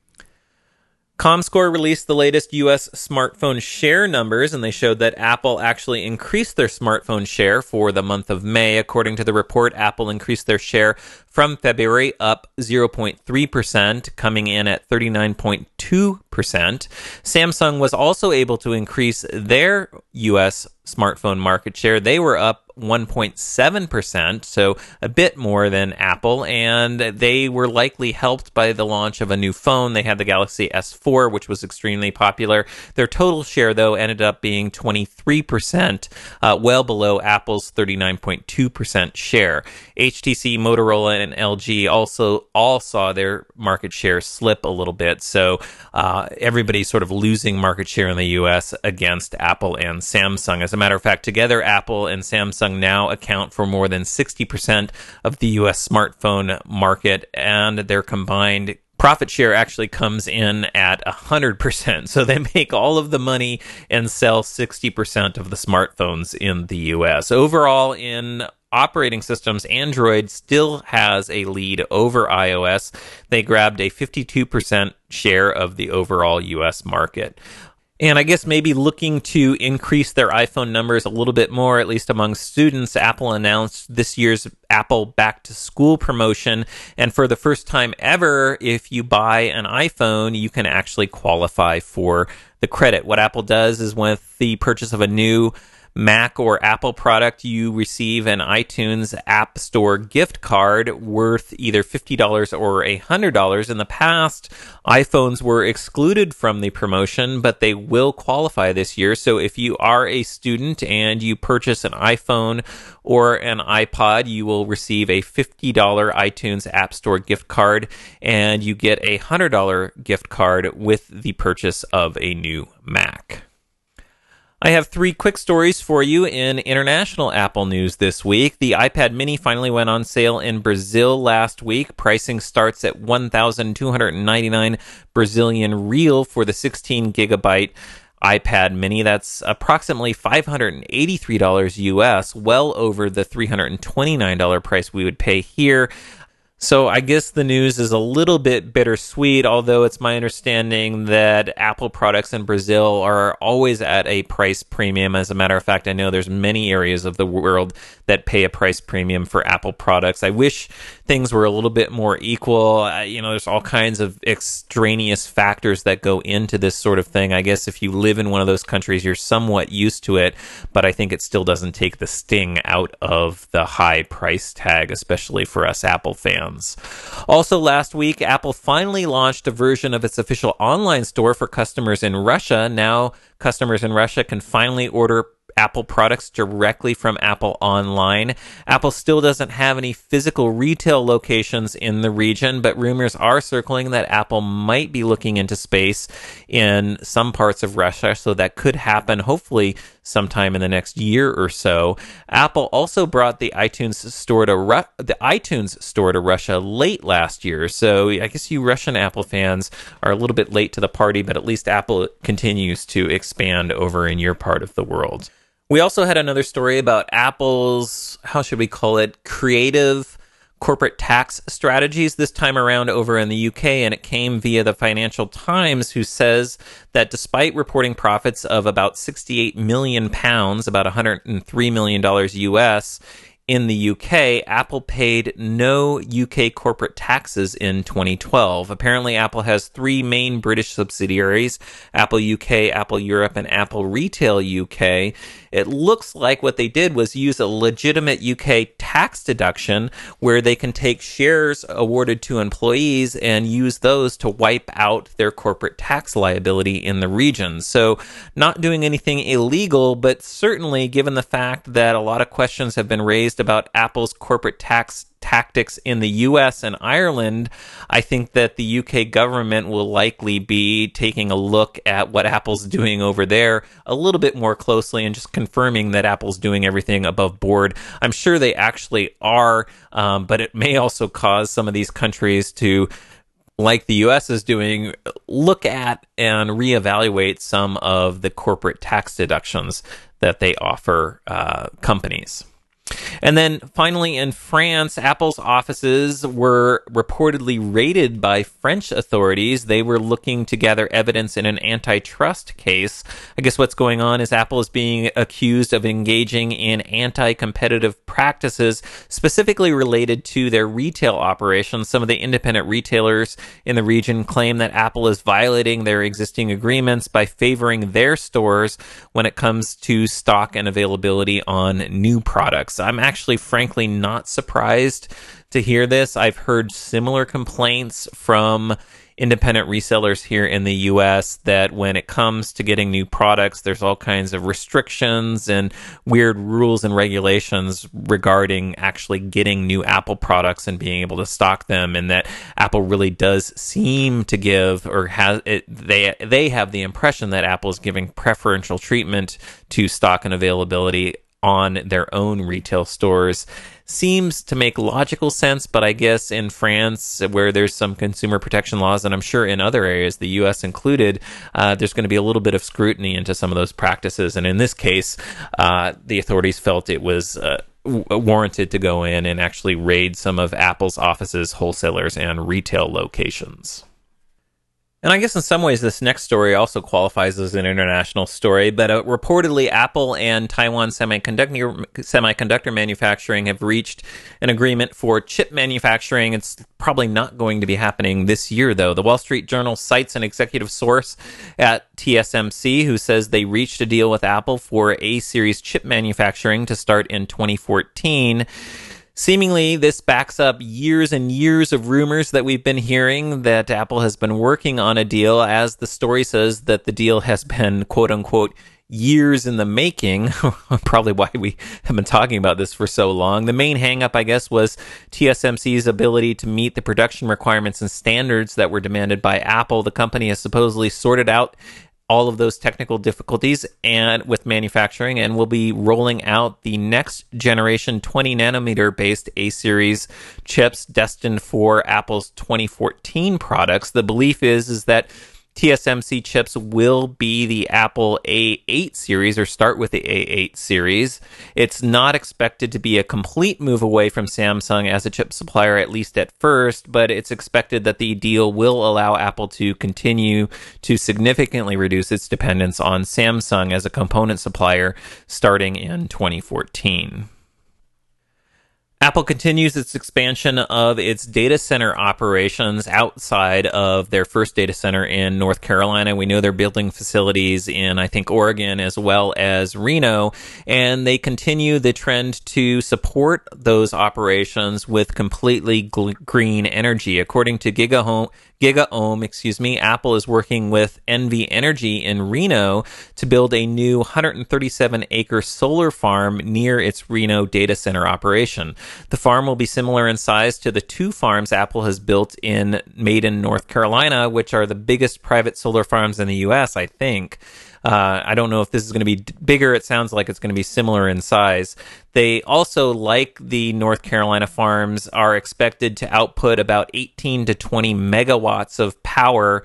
Comscore released the latest U S smartphone share numbers, and they showed that Apple actually increased their smartphone share for the month of May. According to the report, Apple increased their share from February, up zero point three percent, coming in at thirty-nine point two percent. Samsung was also able to increase their U S smartphone market share. They were up one point seven percent, so a bit more than Apple, and they were likely helped by the launch of a new phone. They had the Galaxy S four, which was extremely popular. Their total share, though, ended up being twenty-three percent, uh, well below Apple's thirty-nine point two percent share. H T C, Motorola, and L G also all saw their market share slip a little bit, so uh, everybody's sort of losing market share in the U S against Apple and Samsung. As a matter of fact, together, Apple and Samsung now account for more than sixty percent of the U S smartphone market, and their combined profit share actually comes in at one hundred percent. So they make all of the money and sell sixty percent of the smartphones in the U S. Overall, in operating systems, Android still has a lead over iOS. They grabbed a fifty-two percent share of the overall U S market. And I guess maybe looking to increase their iPhone numbers a little bit more, at least among students, Apple announced this year's Apple Back to School promotion. And for the first time ever, if you buy an iPhone, you can actually qualify for the credit. What Apple does is with the purchase of a new Mac or Apple product, you receive an iTunes App Store gift card worth either fifty dollars or one hundred dollars. In the past, iPhones were excluded from the promotion, but they will qualify this year. So if you are a student and you purchase an iPhone or an iPod, you will receive a fifty dollars iTunes App Store gift card, and you get a one hundred dollars gift card with the purchase of a new Mac. I have three quick stories for you in international Apple news this week. The iPad mini finally went on sale in Brazil last week. Pricing starts at one thousand two hundred ninety-nine Brazilian real for the sixteen gigabyte iPad mini. That's approximately five hundred eighty-three dollars U S, well over the three hundred twenty-nine dollars price we would pay here. So I guess the news is a little bit bittersweet, although it's my understanding that Apple products in Brazil are always at a price premium. As a matter of fact, I know there's many areas of the world that pay a price premium for Apple products. I wish things were a little bit more equal. Uh, you know, there's all kinds of extraneous factors that go into this sort of thing. I guess if you live in one of those countries, you're somewhat used to it, but I think it still doesn't take the sting out of the high price tag, especially for us Apple fans. Also last week, Apple finally launched a version of its official online store for customers in Russia. Now, customers in Russia can finally order Apple products directly from Apple Online. Apple still doesn't have any physical retail locations in the region, but rumors are circling that Apple might be looking into space in some parts of Russia, so that could happen hopefully sometime in the next year or so. Apple also brought the iTunes store to Ru- the iTunes store to Russia late last year, so I guess you Russian Apple fans are a little bit late to the party, but at least Apple continues to expand over in your part of the world. We also had another story about Apple's, how should we call it, creative corporate tax strategies, this time around over in the U K, and it came via the Financial Times, who says that despite reporting profits of about sixty-eight million pounds, about one hundred three million dollars U S, in the U K, Apple paid no U K corporate taxes in twenty twelve. Apparently, Apple has three main British subsidiaries, Apple U K, Apple Europe, and Apple Retail U K. It looks like what they did was use a legitimate U K tax deduction where they can take shares awarded to employees and use those to wipe out their corporate tax liability in the region. So not doing anything illegal, but certainly given the fact that a lot of questions have been raised about Apple's corporate tax tactics in the U S and Ireland, I think that the U K government will likely be taking a look at what Apple's doing over there a little bit more closely and just confirming that Apple's doing everything above board. I'm sure they actually are, um, but it may also cause some of these countries to, like the U S is doing, look at and reevaluate some of the corporate tax deductions that they offer uh, companies. And then finally, in France, Apple's offices were reportedly raided by French authorities. They were looking to gather evidence in an antitrust case. I guess what's going on is Apple is being accused of engaging in anti-competitive practices, specifically related to their retail operations. Some of the independent retailers in the region claim that Apple is violating their existing agreements by favoring their stores when it comes to stock and availability on new products. I'm actually, frankly, not surprised to hear this. I've heard similar complaints from independent resellers here in the U S that when it comes to getting new products, there's all kinds of restrictions and weird rules and regulations regarding actually getting new Apple products and being able to stock them, and that Apple really does seem to give, or has it, they they have the impression that Apple is giving preferential treatment to stock and availability on their own retail stores. Seems to make logical sense, but I guess in France, where there's some consumer protection laws, and I'm sure in other areas, the U S included, uh, there's going to be a little bit of scrutiny into some of those practices. And in this case, uh, the authorities felt it was uh, w- warranted to go in and actually raid some of Apple's offices, wholesalers, and retail locations. And I guess in some ways this next story also qualifies as an international story, but uh, reportedly Apple and Taiwan Semiconductor, Semiconductor Manufacturing have reached an agreement for chip manufacturing. It's probably not going to be happening this year, though. The Wall Street Journal cites an executive source at T S M C who says they reached a deal with Apple for A-series chip manufacturing to start in twenty fourteen. Seemingly, this backs up years and years of rumors that we've been hearing that Apple has been working on a deal, as the story says that the deal has been, quote-unquote, years in the making. Probably why we have been talking about this for so long. The main hangup, I guess, was T S M C's ability to meet the production requirements and standards that were demanded by Apple. The company has supposedly sorted out all of those technical difficulties and with manufacturing, and will be rolling out the next generation twenty nanometer based A-series chips destined for Apple's twenty fourteen products. The belief is, is that T S M C chips will be the Apple A eight series, or start with the A eight series. It's not expected to be a complete move away from Samsung as a chip supplier, at least at first, but it's expected that the deal will allow Apple to continue to significantly reduce its dependence on Samsung as a component supplier starting in twenty fourteen. Apple continues its expansion of its data center operations outside of their first data center in North Carolina. We know they're building facilities in, I think, Oregon as well as Reno, and they continue the trend to support those operations with completely gl- green energy. According to GigaOhm, GigaOhm, excuse me, Apple is working with Envy Energy in Reno to build a new one hundred thirty-seven acre solar farm near its Reno data center operation. The farm will be similar in size to the two farms Apple has built in Maiden, North Carolina, which are the biggest private solar farms in the U S, I think. Uh, I don't know if this is going to be bigger. It sounds like it's going to be similar in size. They also, like the North Carolina farms, are expected to output about eighteen to twenty megawatts of power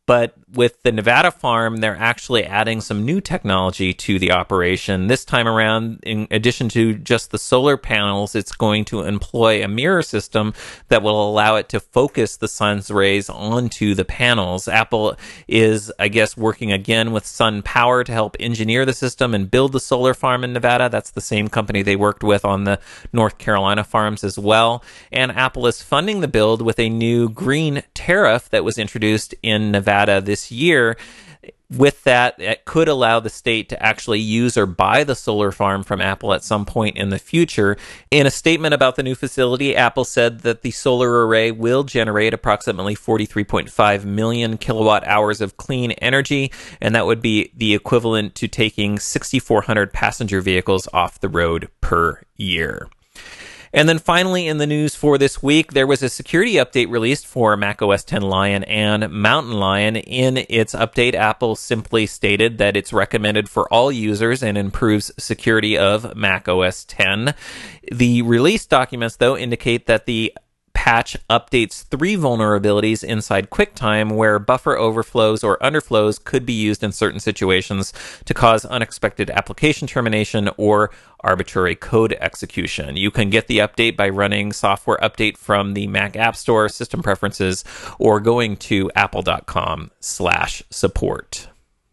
But with the Nevada farm, they're actually adding some new technology to the operation. This time around, in addition to just the solar panels, it's going to employ a mirror system that will allow it to focus the sun's rays onto the panels. Apple is, I guess, working again with SunPower to help engineer the system and build the solar farm in Nevada. That's the same company they worked with on the North Carolina farms as well. And Apple is funding the build with a new green tariff that was introduced in Nevada this year. With that, it could allow the state to actually use or buy the solar farm from Apple at some point in the future. In a statement about the new facility, Apple said that the solar array will generate approximately forty-three point five million kilowatt hours of clean energy, and that would be the equivalent to taking six thousand four hundred passenger vehicles off the road per year. And then finally, in the news for this week, there was a security update released for macOS ten Lion and Mountain Lion. In its update, Apple simply stated that it's recommended for all users and improves security of macOS ten. The release documents, though, indicate that the patch updates three vulnerabilities inside QuickTime where buffer overflows or underflows could be used in certain situations to cause unexpected application termination or arbitrary code execution. You can get the update by running software update from the Mac App Store, System Preferences, or going to apple.com slash support.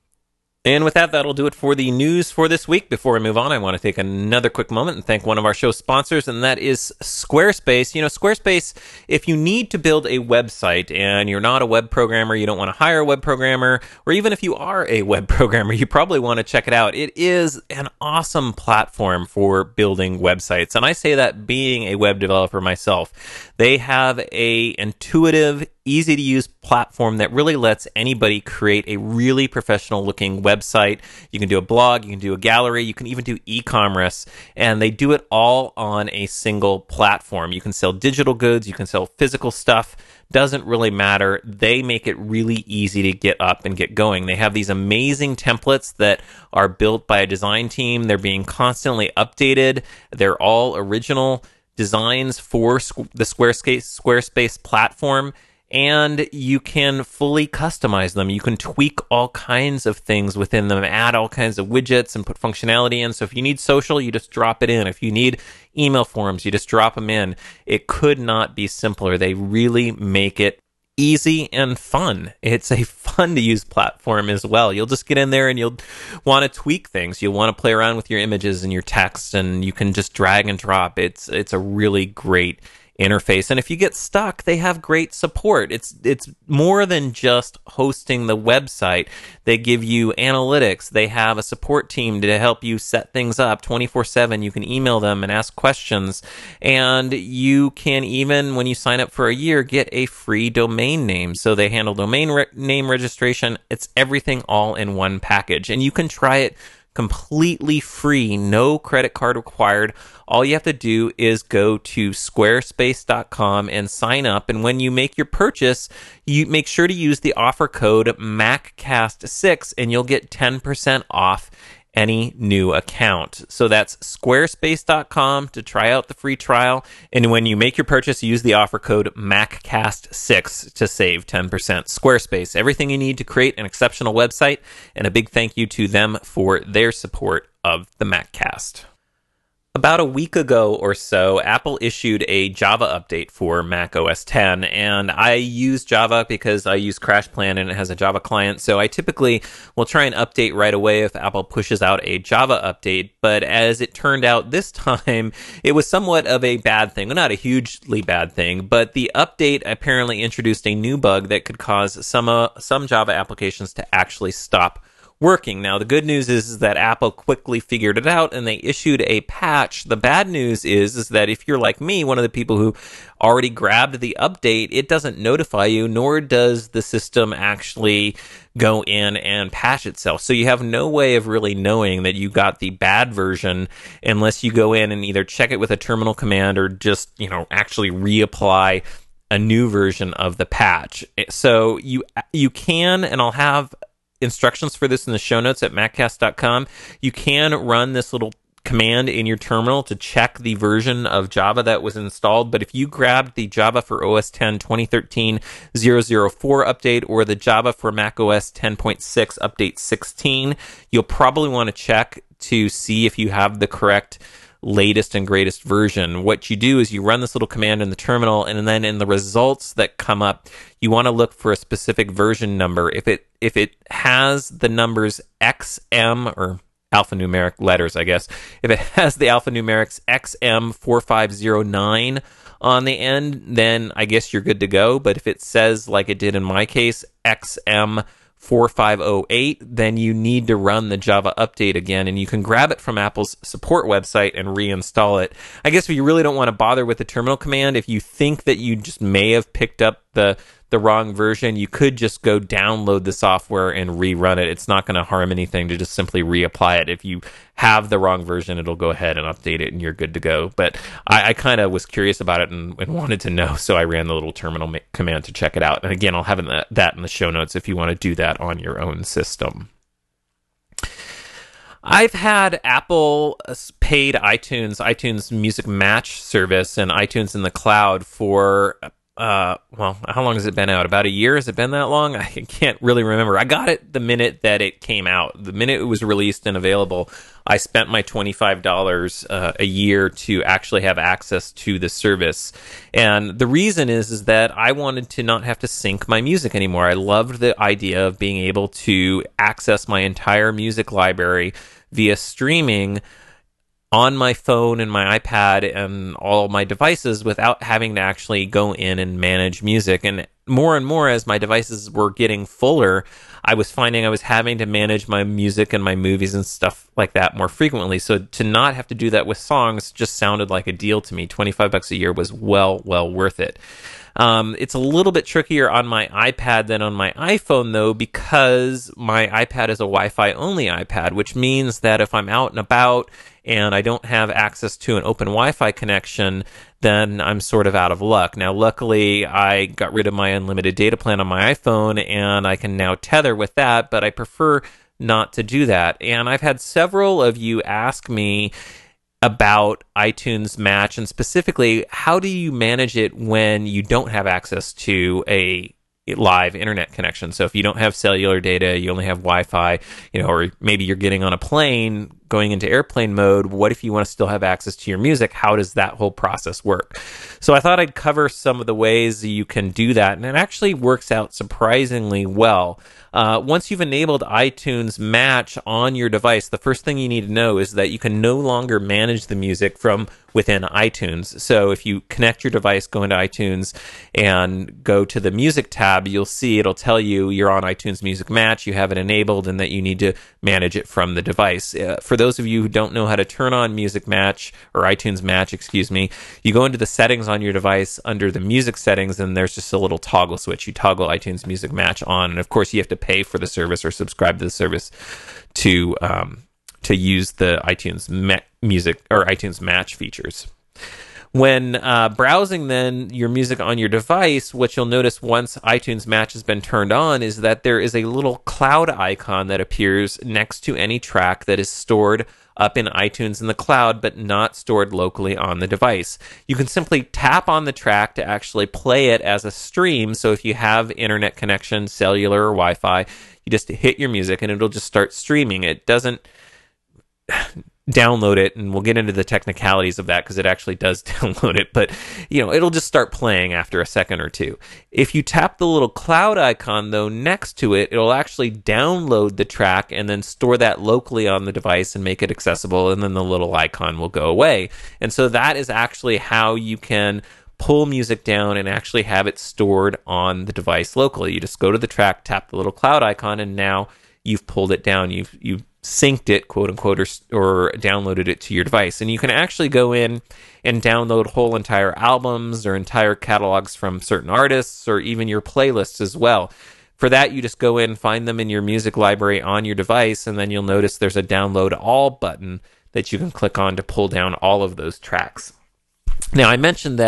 And with that, that'll do it for the news for this week. Before we move on, I want to take another quick moment and thank one of our show sponsors, and that is Squarespace. You know, Squarespace, if you need to build a website and you're not a web programmer, you don't want to hire a web programmer, or even if you are a web programmer, you probably want to check it out. It is an awesome platform for building websites. And I say that being a web developer myself. They have a intuitive, easy to use platform that really lets anybody create a really professional looking website. You can do a blog, you can do a gallery, you can even do e-commerce, and they do it all on a single platform. You can sell digital goods, you can sell physical stuff, doesn't really matter. They make it really easy to get up and get going. They have these amazing templates that are built by a design team. They're being constantly updated. They're all original designs for the Squarespace Squarespace platform, and you can fully customize them. You can tweak all kinds of things within them, add all kinds of widgets and put functionality in. So if you need social, you just drop it in. If you need email forms, you just drop them in. It could not be simpler. They really make it easy and fun. It's a fun to use platform as well. You'll just get in there and you'll want to tweak things. You'll want to play around with your images and your text, and you can just drag and drop. It's it's a really great interface. And if you get stuck, they have great support. It's it's more than just hosting the website. They give you analytics. They have a support team to help you set things up twenty-four seven. You can email them and ask questions. And you can even, when you sign up for a year, get a free domain name. So they handle domain re- name registration. It's everything all in one package. And you can try it completely free, no credit card required. All you have to do is go to squarespace dot com and sign up. And when you make your purchase, you make sure to use the offer code MacCast six and you'll get ten percent off any new account. So that's squarespace dot com to try out the free trial. And when you make your purchase, use the offer code MacCast six to save ten percent. Squarespace, everything you need to create an exceptional website. And a big thank you to them for their support of the MacCast. About a week ago or so, Apple issued a Java update for macOS ten, and I use Java because I use CrashPlan and it has a Java client, so I typically will try and update right away if Apple pushes out a Java update, but as it turned out this time, it was somewhat of a bad thing. Well, not a hugely bad thing, but the update apparently introduced a new bug that could cause some, uh, some Java applications to actually stop working. Now, the good news is, is that Apple quickly figured it out and they issued a patch. The bad news is, is that if you're like me, one of the people who already grabbed the update, it doesn't notify you, nor does the system actually go in and patch itself. So you have no way of really knowing that you got the bad version unless you go in and either check it with a terminal command or just, you know, actually reapply a new version of the patch. So you you can, and I'll have instructions for this in the show notes at maccast dot com. You can run this little command in your terminal to check the version of Java that was installed. But if you grabbed the Java for O S ten twenty thirteen zero zero four update or the Java for Mac O S ten point six update sixteen, you'll probably want to check to see if you have the correct latest and greatest version. What you do is you run this little command in the terminal, and then in the results that come up, you want to look for a specific version number. If it if it has the numbers X M, or alphanumeric letters, I guess, if it has the alphanumerics X M four five zero nine on the end, then I guess you're good to go. But if it says, like it did in my case, X M four five zero eight, then you need to run the Java update again, and you can grab it from Apple's support website and reinstall it. I guess if you really don't want to bother with the terminal command, if you think that you just may have picked up the the wrong version, you could just go download the software and rerun it. It's not going to harm anything to just simply reapply it. If you have the wrong version, it'll go ahead and update it and you're good to go. But I, I kind of was curious about it and, and wanted to know, so I ran the little terminal ma- command to check it out. And again, I'll have that, that in the show notes if you want to do that on your own system. I've had Apple paid iTunes, iTunes Music Match service and iTunes in the cloud for Uh, well, how long has it been out? About a year? Has it been that long? I can't really remember. I got it the minute that it came out. The minute it was released and available, I spent my twenty-five dollars uh, a year to actually have access to the service. And the reason is, is that I wanted to not have to sync my music anymore. I loved the idea of being able to access my entire music library via streaming on my phone and my iPad and all my devices without having to actually go in and manage music. And more and more, as my devices were getting fuller, I was finding I was having to manage my music and my movies and stuff like that more frequently. So to not have to do that with songs just sounded like a deal to me. twenty-five bucks a year was well, well worth it. Um, it's a little bit trickier on my iPad than on my iPhone, though, because my iPad is a Wi-Fi only iPad, which means that if I'm out and about and I don't have access to an open Wi-Fi connection, then I'm sort of out of luck. Now, luckily, I got rid of my unlimited data plan on my iPhone, and I can now tether with that, but I prefer not to do that. And I've had several of you ask me about iTunes Match, and specifically, how do you manage it when you don't have access to a live internet connection? So if you don't have cellular data, you only have Wi-Fi, you know, or maybe you're getting on a plane going into airplane mode, what if you want to still have access to your music? How does that whole process work? So I thought I'd cover some of the ways you can do that, and it actually works out surprisingly well. Uh, once you've enabled iTunes Match on your device, the first thing you need to know is that you can no longer manage the music from within iTunes. So if you connect your device, go into iTunes, and go to the Music tab, you'll see it'll tell you you're on iTunes Music Match, you have it enabled, and that you need to manage it from the device. Uh, for those of you who don't know how to turn on Music Match, or iTunes Match, excuse me, you go into the settings on your device under the music settings, and there's just a little toggle switch. You toggle iTunes Music Match on, and of course you have to pay for the service or subscribe to the service to um, to use the iTunes Ma- Music or iTunes Match features. When uh, browsing then your music on your device, what you'll notice once iTunes Match has been turned on is that there is a little cloud icon that appears next to any track that is stored up in iTunes in the cloud, but not stored locally on the device. You can simply tap on the track to actually play it as a stream. So if you have internet connection, cellular or Wi-Fi, you just hit your music and it'll just start streaming. It doesn't download it, and we'll get into the technicalities of that because it actually does download it, but you know, it'll just start playing after a second or two. If you tap the little cloud icon though next to it, it'll actually download the track and then store that locally on the device and make it accessible, and then the little icon will go away. And so that is actually how you can pull music down and actually have it stored on the device locally. You just go to the track, tap the little cloud icon, and now you've pulled it down. You've you've synced it, quote unquote, or, or downloaded it to your device. And you can actually go in and download whole entire albums or entire catalogs from certain artists, or even your playlists as well. For that, you just go in, find them in your music library on your device, and then you'll notice there's a download all button that you can click on to pull down all of those tracks. Now, I mentioned that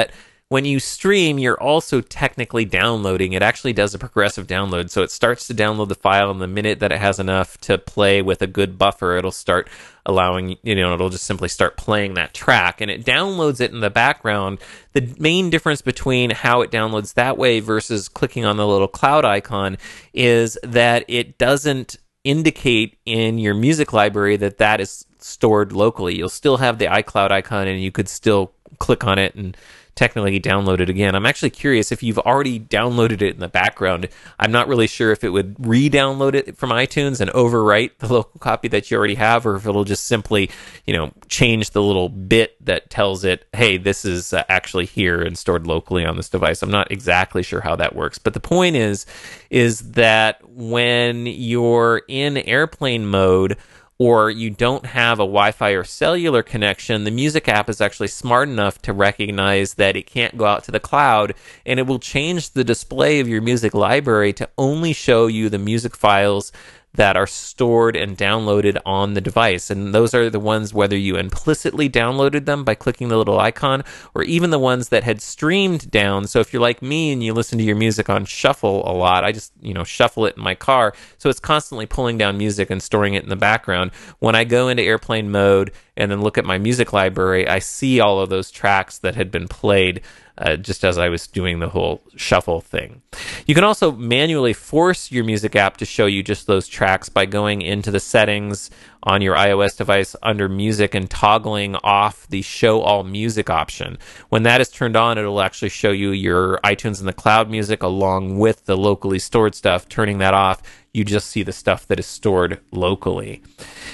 when you stream, you're also technically downloading. It actually does a progressive download. So it starts to download the file, and the minute that it has enough to play with a good buffer, it'll start allowing, you know, it'll just simply start playing that track, and it downloads it in the background. The main difference between how it downloads that way versus clicking on the little cloud icon is that it doesn't indicate in your music library that that is stored locally. You'll still have the iCloud icon, and you could still click on it and technically download it again. I'm actually curious if you've already downloaded it in the background. I'm not really sure if it would re-download it from iTunes and overwrite the local copy that you already have, or if it'll just simply, you know, change the little bit that tells it, hey, this is uh, actually here and stored locally on this device. I'm not exactly sure how that works. But the point is, is that when you're in airplane mode, or you don't have a Wi-Fi or cellular connection, the music app is actually smart enough to recognize that it can't go out to the cloud, and it will change the display of your music library to only show you the music files that are stored and downloaded on the device. And those are the ones, whether you implicitly downloaded them by clicking the little icon, or even the ones that had streamed down. So if you're like me and you listen to your music on shuffle a lot, I just, you know, shuffle it in my car. So it's constantly pulling down music and storing it in the background. When I go into airplane mode and then look at my music library, I see all of those tracks that had been played Uh, just as I was doing the whole shuffle thing. You can also manually force your music app to show you just those tracks by going into the settings on your iOS device under music and toggling off the show all music option. When that is turned on, it'll actually show you your iTunes and the cloud music along with the locally stored stuff. Turning that off, you just see the stuff that is stored locally.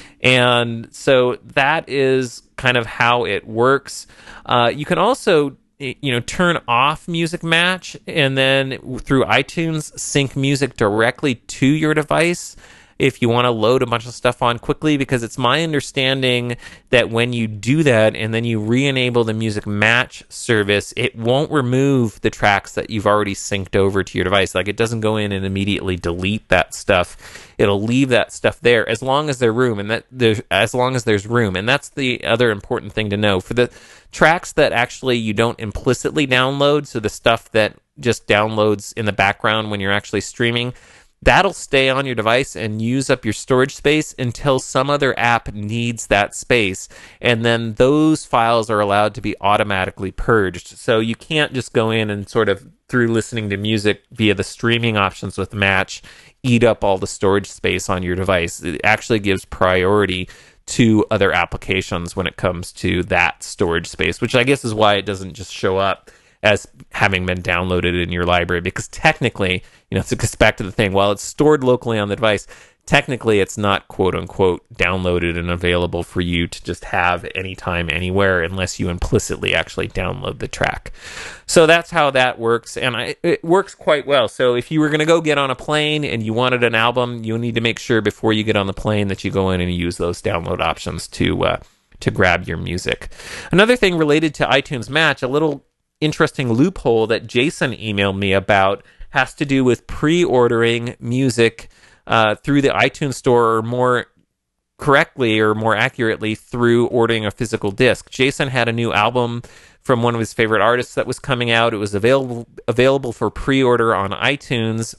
And so that is kind of how it works. Uh, you can also you know, turn off Music Match, and then through iTunes, sync music directly to your device if you want to load a bunch of stuff on quickly, because it's my understanding that when you do that and then you re-enable the Music Match service, it won't remove the tracks that you've already synced over to your device. Like, it doesn't go in and immediately delete that stuff. It'll leave that stuff there as long as there's room, and that there's as long as there's room. And that's the other important thing to know. For the tracks that actually you don't implicitly download, so the stuff that just downloads in the background when you're actually streaming, that'll stay on your device and use up your storage space until some other app needs that space. And then those files are allowed to be automatically purged. So you can't just go in and sort of, through listening to music via the streaming options with Match, eat up all the storage space on your device. It actually gives priority to other applications when it comes to that storage space, which I guess is why it doesn't just show up as having been downloaded in your library, because technically, you know, it gets back to the thing, while it's stored locally on the device, technically it's not quote unquote downloaded and available for you to just have anytime, anywhere, unless you implicitly actually download the track. So that's how that works, and I, it works quite well. So if you were going to go get on a plane and you wanted an album, you need to make sure before you get on the plane that you go in and use those download options to uh, to grab your music. Another thing related to iTunes Match, a little interesting loophole that Jason emailed me about, has to do with pre-ordering music uh, through the iTunes store, or more correctly or more accurately through ordering a physical disc. Jason had a new album from one of his favorite artists that was coming out. It was available available for pre-order on iTunes,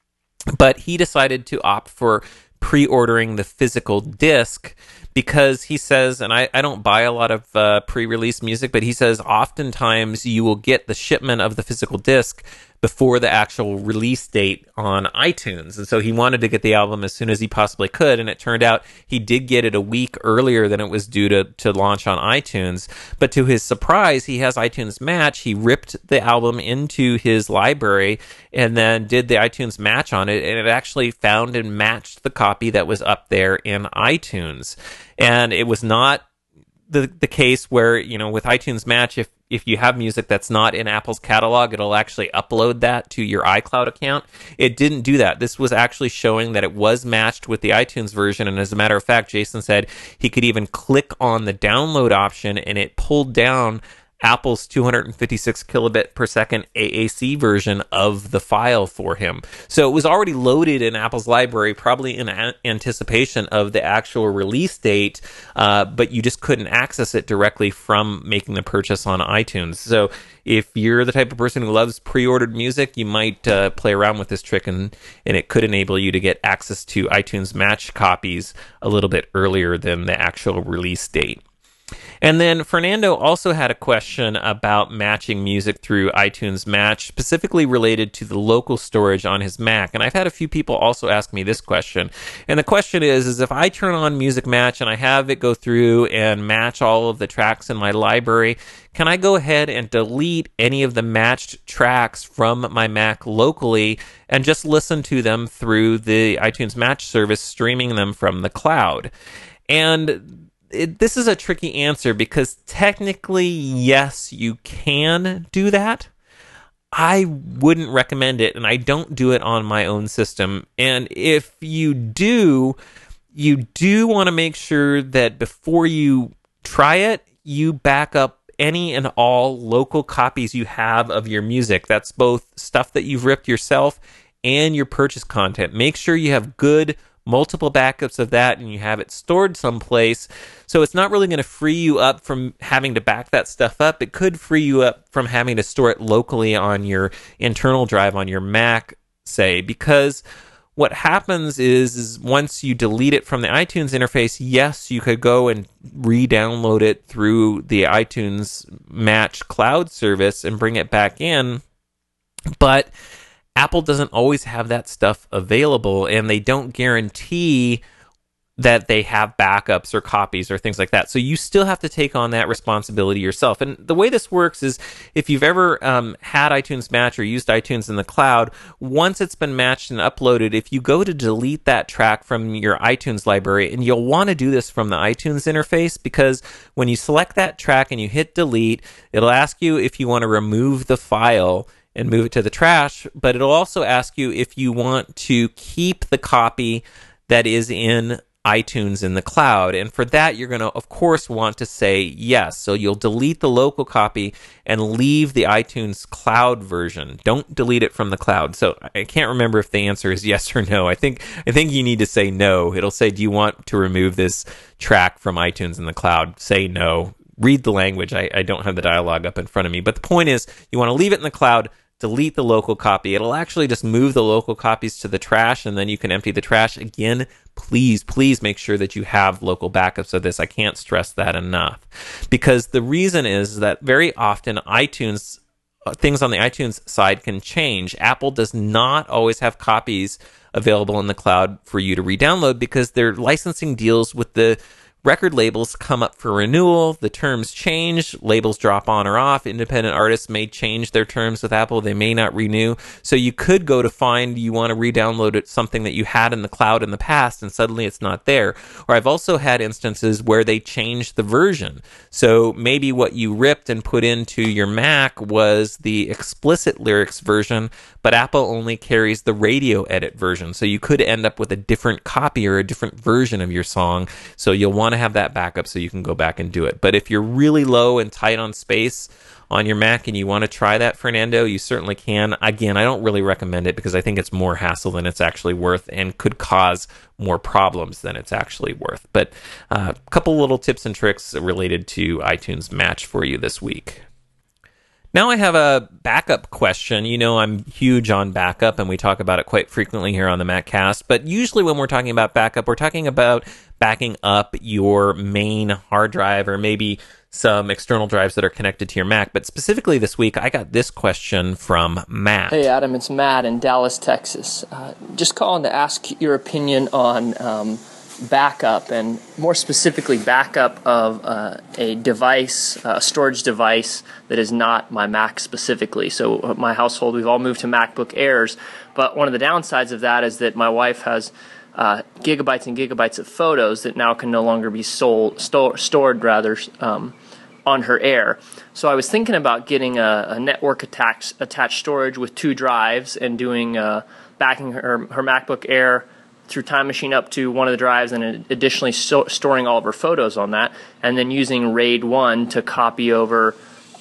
but he decided to opt for pre-ordering the physical disc because he says, and I, I don't buy a lot of uh, pre-release music, but he says oftentimes you will get the shipment of the physical disc before the actual release date on iTunes. And so he wanted to get the album as soon as he possibly could, and it turned out he did get it a week earlier than it was due to, to launch on iTunes. But to his surprise, he has iTunes Match. He ripped the album into his library and then did the iTunes Match on it, and it actually found and matched the copy that was up there in iTunes. And it was not the the case where, you know, with iTunes Match, if if you have music that's not in Apple's catalog, it'll actually upload that to your iCloud account. It didn't do that. This was actually showing that it was matched with the iTunes version, and as a matter of fact, Jason said he could even click on the download option and it pulled down Apple's two hundred fifty-six kilobit per second A A C version of the file for him. So it was already loaded in Apple's library, probably in a- anticipation of the actual release date, uh, but you just couldn't access it directly from making the purchase on iTunes. So if you're the type of person who loves pre-ordered music, you might uh, play around with this trick, and, and it could enable you to get access to iTunes Match copies a little bit earlier than the actual release date. And then Fernando also had a question about matching music through iTunes Match, specifically related to the local storage on his Mac. And I've had a few people also ask me this question. And the question is, is if I turn on Music Match and I have it go through and match all of the tracks in my library, can I go ahead and delete any of the matched tracks from my Mac locally and just listen to them through the iTunes Match service, streaming them from the cloud? And It, this is a tricky answer because technically, yes, you can do that. I wouldn't recommend it, and I don't do it on my own system. And if you do, you do want to make sure that before you try it, you back up any and all local copies you have of your music. That's both stuff that you've ripped yourself and your purchase content. Make sure you have good multiple backups of that and you have it stored someplace. So it's not really going to free you up from having to back that stuff up. It could free you up from having to store it locally on your internal drive on your Mac, say, because what happens is, is once you delete it from the iTunes interface, yes, you could go and re-download it through the iTunes Match cloud service and bring it back in, but Apple doesn't always have that stuff available, and they don't guarantee that they have backups or copies or things like that. So you still have to take on that responsibility yourself. And the way this works is if you've ever um, had iTunes Match or used iTunes in the cloud, once it's been matched and uploaded, if you go to delete that track from your iTunes library, and you'll want to do this from the iTunes interface, because when you select that track and you hit delete, it'll ask you if you want to remove the file and move it to the trash, but it'll also ask you if you want to keep the copy that is in iTunes in the cloud. And for that, you're going to, of course, want to say yes. So you'll delete the local copy and leave the iTunes cloud version. Don't delete it from the cloud. So I can't remember if the answer is yes or no. I think I think you need to say no. It'll say, do you want to remove this track from iTunes in the cloud? Say no. Read the language. I, I don't have the dialogue up in front of me. But the point is, you want to leave it in the cloud, delete the local copy. It'll actually just move the local copies to the trash, and then you can empty the trash. Again, please, please make sure that you have local backups of this. I can't stress that enough. Because the reason is that very often iTunes, uh, things on the iTunes side can change. Apple does not always have copies available in the cloud for you to re-download because their licensing deals with the record labels come up for renewal, the terms change, labels drop on or off, independent artists may change their terms with Apple, they may not renew. So you could go to find, you want to re-download it, something that you had in the cloud in the past, and suddenly it's not there. Or I've also had instances where they changed the version. So maybe what you ripped and put into your Mac was the explicit lyrics version, but Apple only carries the radio edit version. So you could end up with a different copy or a different version of your song. So you'll want to have that backup so you can go back and do it. But if you're really low and tight on space on your Mac and you want to try that, Fernando, you certainly can. Again, I don't really recommend it because I think it's more hassle than it's actually worth and could cause more problems than it's actually worth. But a uh, couple little tips and tricks related to iTunes Match for you this week. Now I have a backup question. You know, I'm huge on backup, and we talk about it quite frequently here on the MacCast. But usually when we're talking about backup, we're talking about backing up your main hard drive or maybe some external drives that are connected to your Mac. But specifically this week, I got this question from Matt. Hey, Adam, it's Matt in Dallas, Texas. Uh, just calling to ask your opinion on um, backup, and more specifically backup of uh, a device, a storage device that is not my Mac specifically. So uh, my household, we've all moved to MacBook Airs, but one of the downsides of that is that my wife has uh, gigabytes and gigabytes of photos that now can no longer be sold, sto- stored rather um, on her Air. So I was thinking about getting a, a network attached, attached storage with two drives and doing uh, backing her, her MacBook Air through Time Machine up to one of the drives, and additionally so, storing all of her photos on that, and then using RAID one to copy over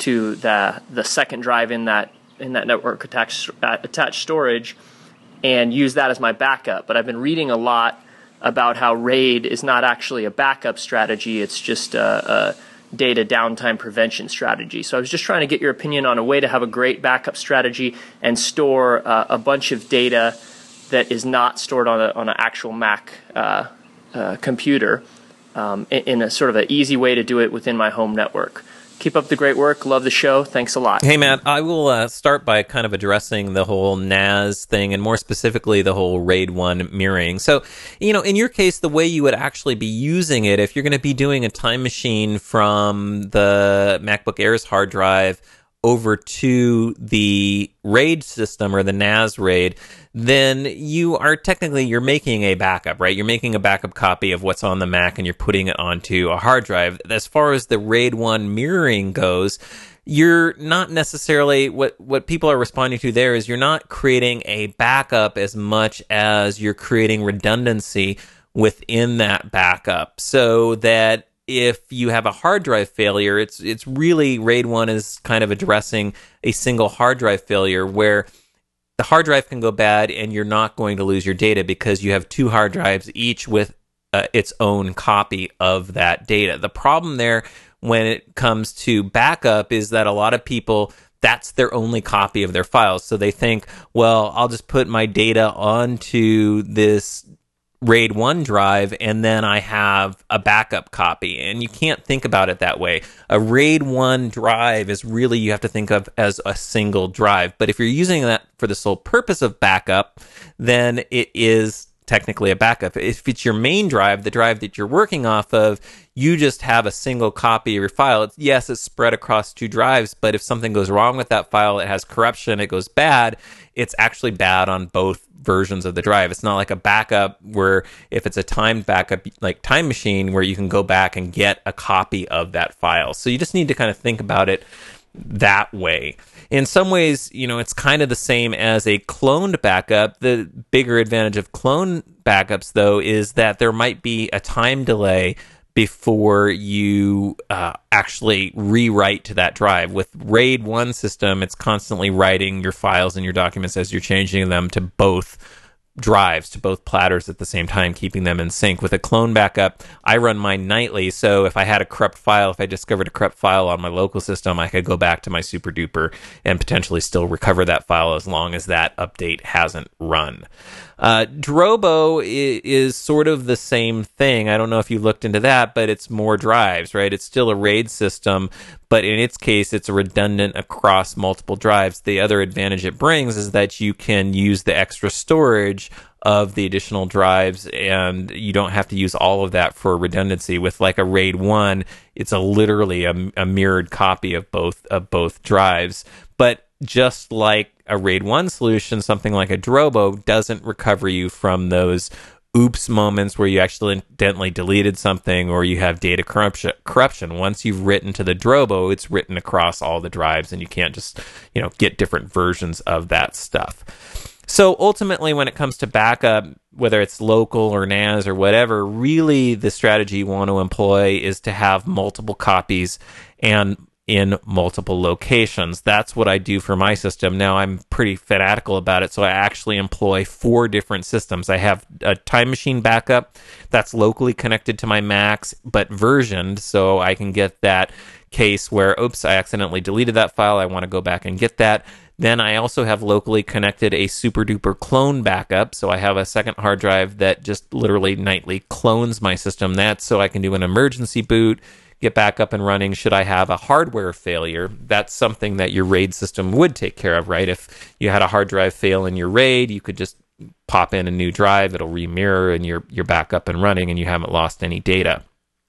to the the second drive in that in that network attached uh, attached storage and use that as my backup. But I've been reading a lot about how RAID is not actually a backup strategy. It's just a, a data downtime prevention strategy. So I was just trying to get your opinion on a way to have a great backup strategy and store uh, a bunch of data that is not stored on, a, on an actual Mac uh, uh, computer um, in, in a sort of an easy way to do it within my home network. Keep up the great work. Love the show. Thanks a lot. Hey, Matt, I will uh, start by kind of addressing the whole N A S thing and more specifically the whole RAID one mirroring. So, you know, in your case, the way you would actually be using it, if you're going to be doing a time machine from the MacBook Air's hard drive over to the RAID system or the N A S RAID, then you are technically, you're making a backup, right? You're making a backup copy of what's on the Mac and you're putting it onto a hard drive. As far as the RAID one mirroring goes, you're not necessarily, what, what people are responding to there is you're not creating a backup as much as you're creating redundancy within that backup so that if you have a hard drive failure, it's it's really RAID one is kind of addressing a single hard drive failure where the hard drive can go bad and you're not going to lose your data because you have two hard drives, each with uh, its own copy of that data. The problem there when it comes to backup is that a lot of people, that's their only copy of their files. So they think, well, I'll just put my data onto this RAID one drive, and then I have a backup copy. And you can't think about it that way. A RAID one drive is really, you have to think of as a single drive. But if you're using that for the sole purpose of backup, then it is technically a backup. If it's your main drive, the drive that you're working off of, you just have a single copy of your file. It's, yes, it's spread across two drives, but if something goes wrong with that file, it has corruption, it goes bad, it's actually bad on both versions of the drive. It's not like a backup where if it's a timed backup, like Time Machine, where you can go back and get a copy of that file. So you just need to kind of think about it that way. In some ways, you know, it's kind of the same as a cloned backup. The bigger advantage of clone backups, though, is that there might be a time delay before you uh, actually rewrite to that drive. With RAID one system, it's constantly writing your files and your documents as you're changing them to both drives, to both platters at the same time, keeping them in sync. With a clone backup, I run mine nightly, so if I had a corrupt file, if I discovered a corrupt file on my local system, I could go back to my SuperDuper and potentially still recover that file as long as that update hasn't run. Uh, Drobo is, is sort of the same thing. I don't know if you looked into that, but it's more drives, right? It's still a RAID system, but in its case, it's redundant across multiple drives. The other advantage it brings is that you can use the extra storage of the additional drives, and you don't have to use all of that for redundancy. With like a RAID one, it's a literally a, a mirrored copy of both of both drives. But just like a RAID one solution, something like a Drobo doesn't recover you from those oops moments where you accidentally deleted something or you have data corruption. corruption. Once you've written to the Drobo, it's written across all the drives, and you can't just, you know, get different versions of that stuff. So ultimately, when it comes to backup, whether it's local or N A S or whatever, really the strategy you want to employ is to have multiple copies and in multiple locations. That's what I do for my system. Now, I'm pretty fanatical about it, so I actually employ four different systems. I have a Time Machine backup that's locally connected to my Macs, but versioned, so I can get that case where, oops, I accidentally deleted that file, I want to go back and get that. Then I also have locally connected a SuperDuper clone backup, so I have a second hard drive that just literally nightly clones my system. That's so I can do an emergency boot, get back up and running should I have a hardware failure. That's something that your RAID system would take care of, right? If you had a hard drive fail in your RAID, you could just pop in a new drive, it'll remirror, and you're, you're back up and running, and you haven't lost any data.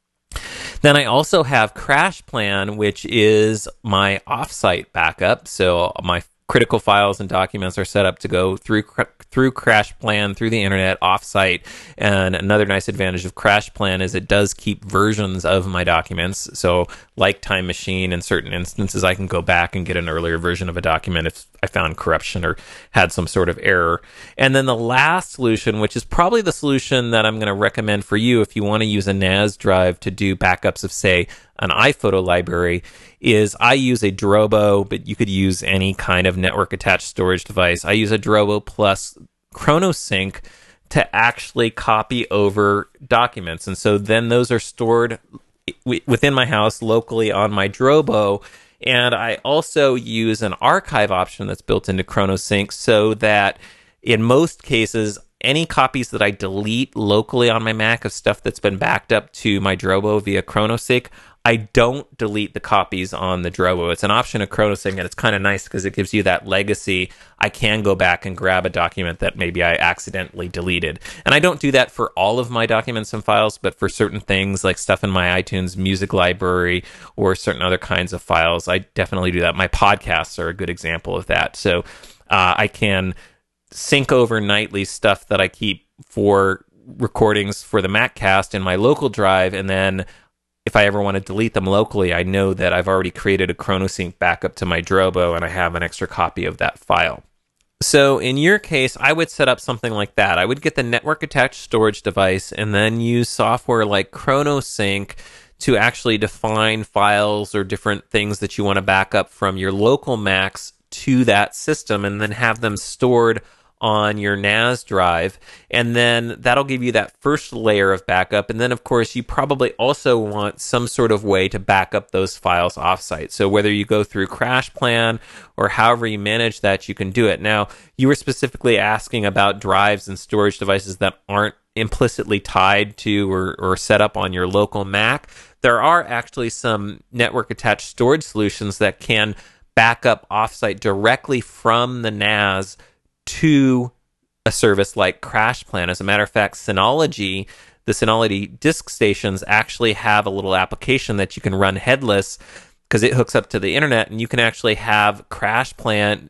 Then I also have CrashPlan, which is my offsite backup. So my critical files and documents are set up to go through through CrashPlan, through the internet, offsite. And another nice advantage of CrashPlan is it does keep versions of my documents. So like Time Machine, in certain instances, I can go back and get an earlier version of a document if I found corruption or had some sort of error. And then the last solution, which is probably the solution that I'm going to recommend for you if you want to use a N A S drive to do backups of, say, an iPhoto library, is I use a Drobo, but you could use any kind of network attached storage device. I use a Drobo plus ChronoSync to actually copy over documents. And so then those are stored w- within my house locally on my Drobo. And I also use an archive option that's built into ChronoSync so that in most cases, any copies that I delete locally on my Mac of stuff that's been backed up to my Drobo via ChronoSync, I don't delete the copies on the Drobo. It's an option of ChronoSync, and it's kind of nice because it gives you that legacy. I can go back and grab a document that maybe I accidentally deleted. And I don't do that for all of my documents and files, but for certain things like stuff in my iTunes music library or certain other kinds of files, I definitely do that. My podcasts are a good example of that. So uh, I can sync over nightly stuff that I keep for recordings for the MacCast in my local drive, and then if I ever want to delete them locally, I know that I've already created a ChronoSync backup to my Drobo and I have an extra copy of that file. So in your case, I would set up something like that. I would get the network attached storage device and then use software like ChronoSync to actually define files or different things that you want to back up from your local Macs to that system, and then have them stored on your N A S drive, and then that'll give you that first layer of backup. And then, of course, you probably also want some sort of way to back up those files offsite. So whether you go through CrashPlan or however you manage that, you can do it. Now, you were specifically asking about drives and storage devices that aren't implicitly tied to or, or set up on your local Mac. There are actually some network-attached storage solutions that can back up offsite directly from the N A S to a service like CrashPlan. As a matter of fact, Synology, the Synology disk stations actually have a little application that you can run headless because it hooks up to the internet, and you can actually have CrashPlan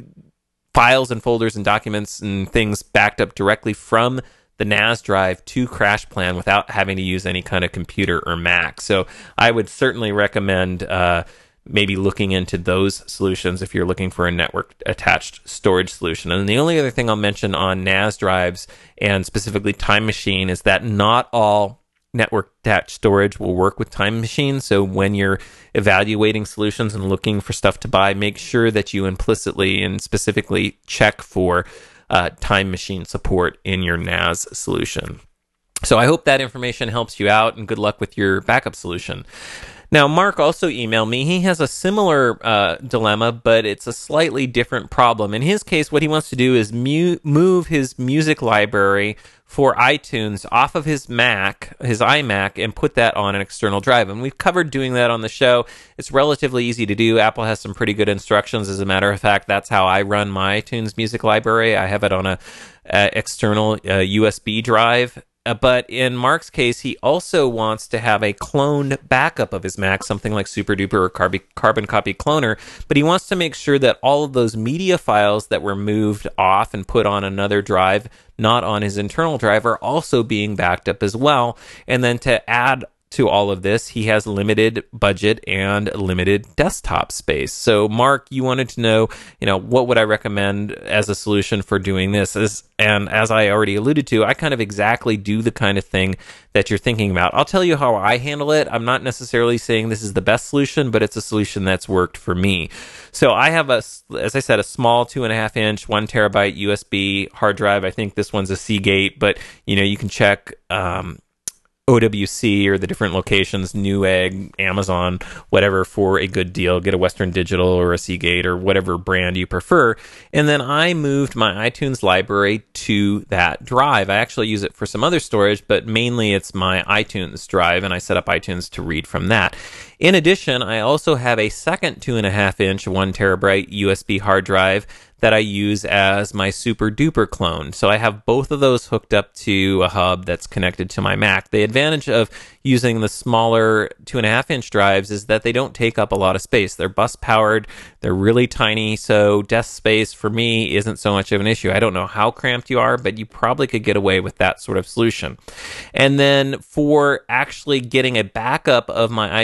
files and folders and documents and things backed up directly from the N A S drive to CrashPlan without having to use any kind of computer or Mac. So I would certainly recommend uh, maybe looking into those solutions if you're looking for a network attached storage solution. And the only other thing I'll mention on N A S drives, and specifically Time Machine, is that not all network attached storage will work with Time Machine. So when you're evaluating solutions and looking for stuff to buy, make sure that you implicitly and specifically check for uh, Time Machine support in your N A S solution. So I hope that information helps you out, and good luck with your backup solution. Now, Mark also emailed me. He has a similar uh, dilemma, but it's a slightly different problem. In his case, what he wants to do is mu- move his music library for iTunes off of his Mac, his iMac, and put that on an external drive. And we've covered doing that on the show. It's relatively easy to do. Apple has some pretty good instructions. As a matter of fact, that's how I run my iTunes music library. I have it on a uh, external uh, U S B drive. Uh, but in Mark's case, he also wants to have a cloned backup of his Mac, something like SuperDuper or Carb- Carbon Copy Cloner. But he wants to make sure that all of those media files that were moved off and put on another drive, not on his internal drive, are also being backed up as well. And then to add to all of this, he has limited budget and limited desktop space. So, Mark, you wanted to know, you know, what would I recommend as a solution for doing this? As, and as I already alluded to, I kind of exactly do the kind of thing that you're thinking about. I'll tell you how I handle it. I'm not necessarily saying this is the best solution, but it's a solution that's worked for me. So I have, a, as I said, a small two and a half inch, one terabyte U S B hard drive. I think this one's a Seagate, but, you know, you can check um, O W C or the different locations, Newegg, Amazon, whatever, for a good deal. Get a Western Digital or a Seagate or whatever brand you prefer. And then I moved my iTunes library to that drive. I actually use it for some other storage, but mainly it's my iTunes drive, and I set up iTunes to read from that. In addition, I also have a second two and a half inch, one terabyte U S B hard drive that I use as my Super Duper clone. So I have both of those hooked up to a hub that's connected to my Mac. The advantage of using the smaller two and a half inch drives is that they don't take up a lot of space. They're bus powered, they're really tiny, so desk space for me isn't so much of an issue. I don't know how cramped you are, but you probably could get away with that sort of solution. And then for actually getting a backup of my iTunes media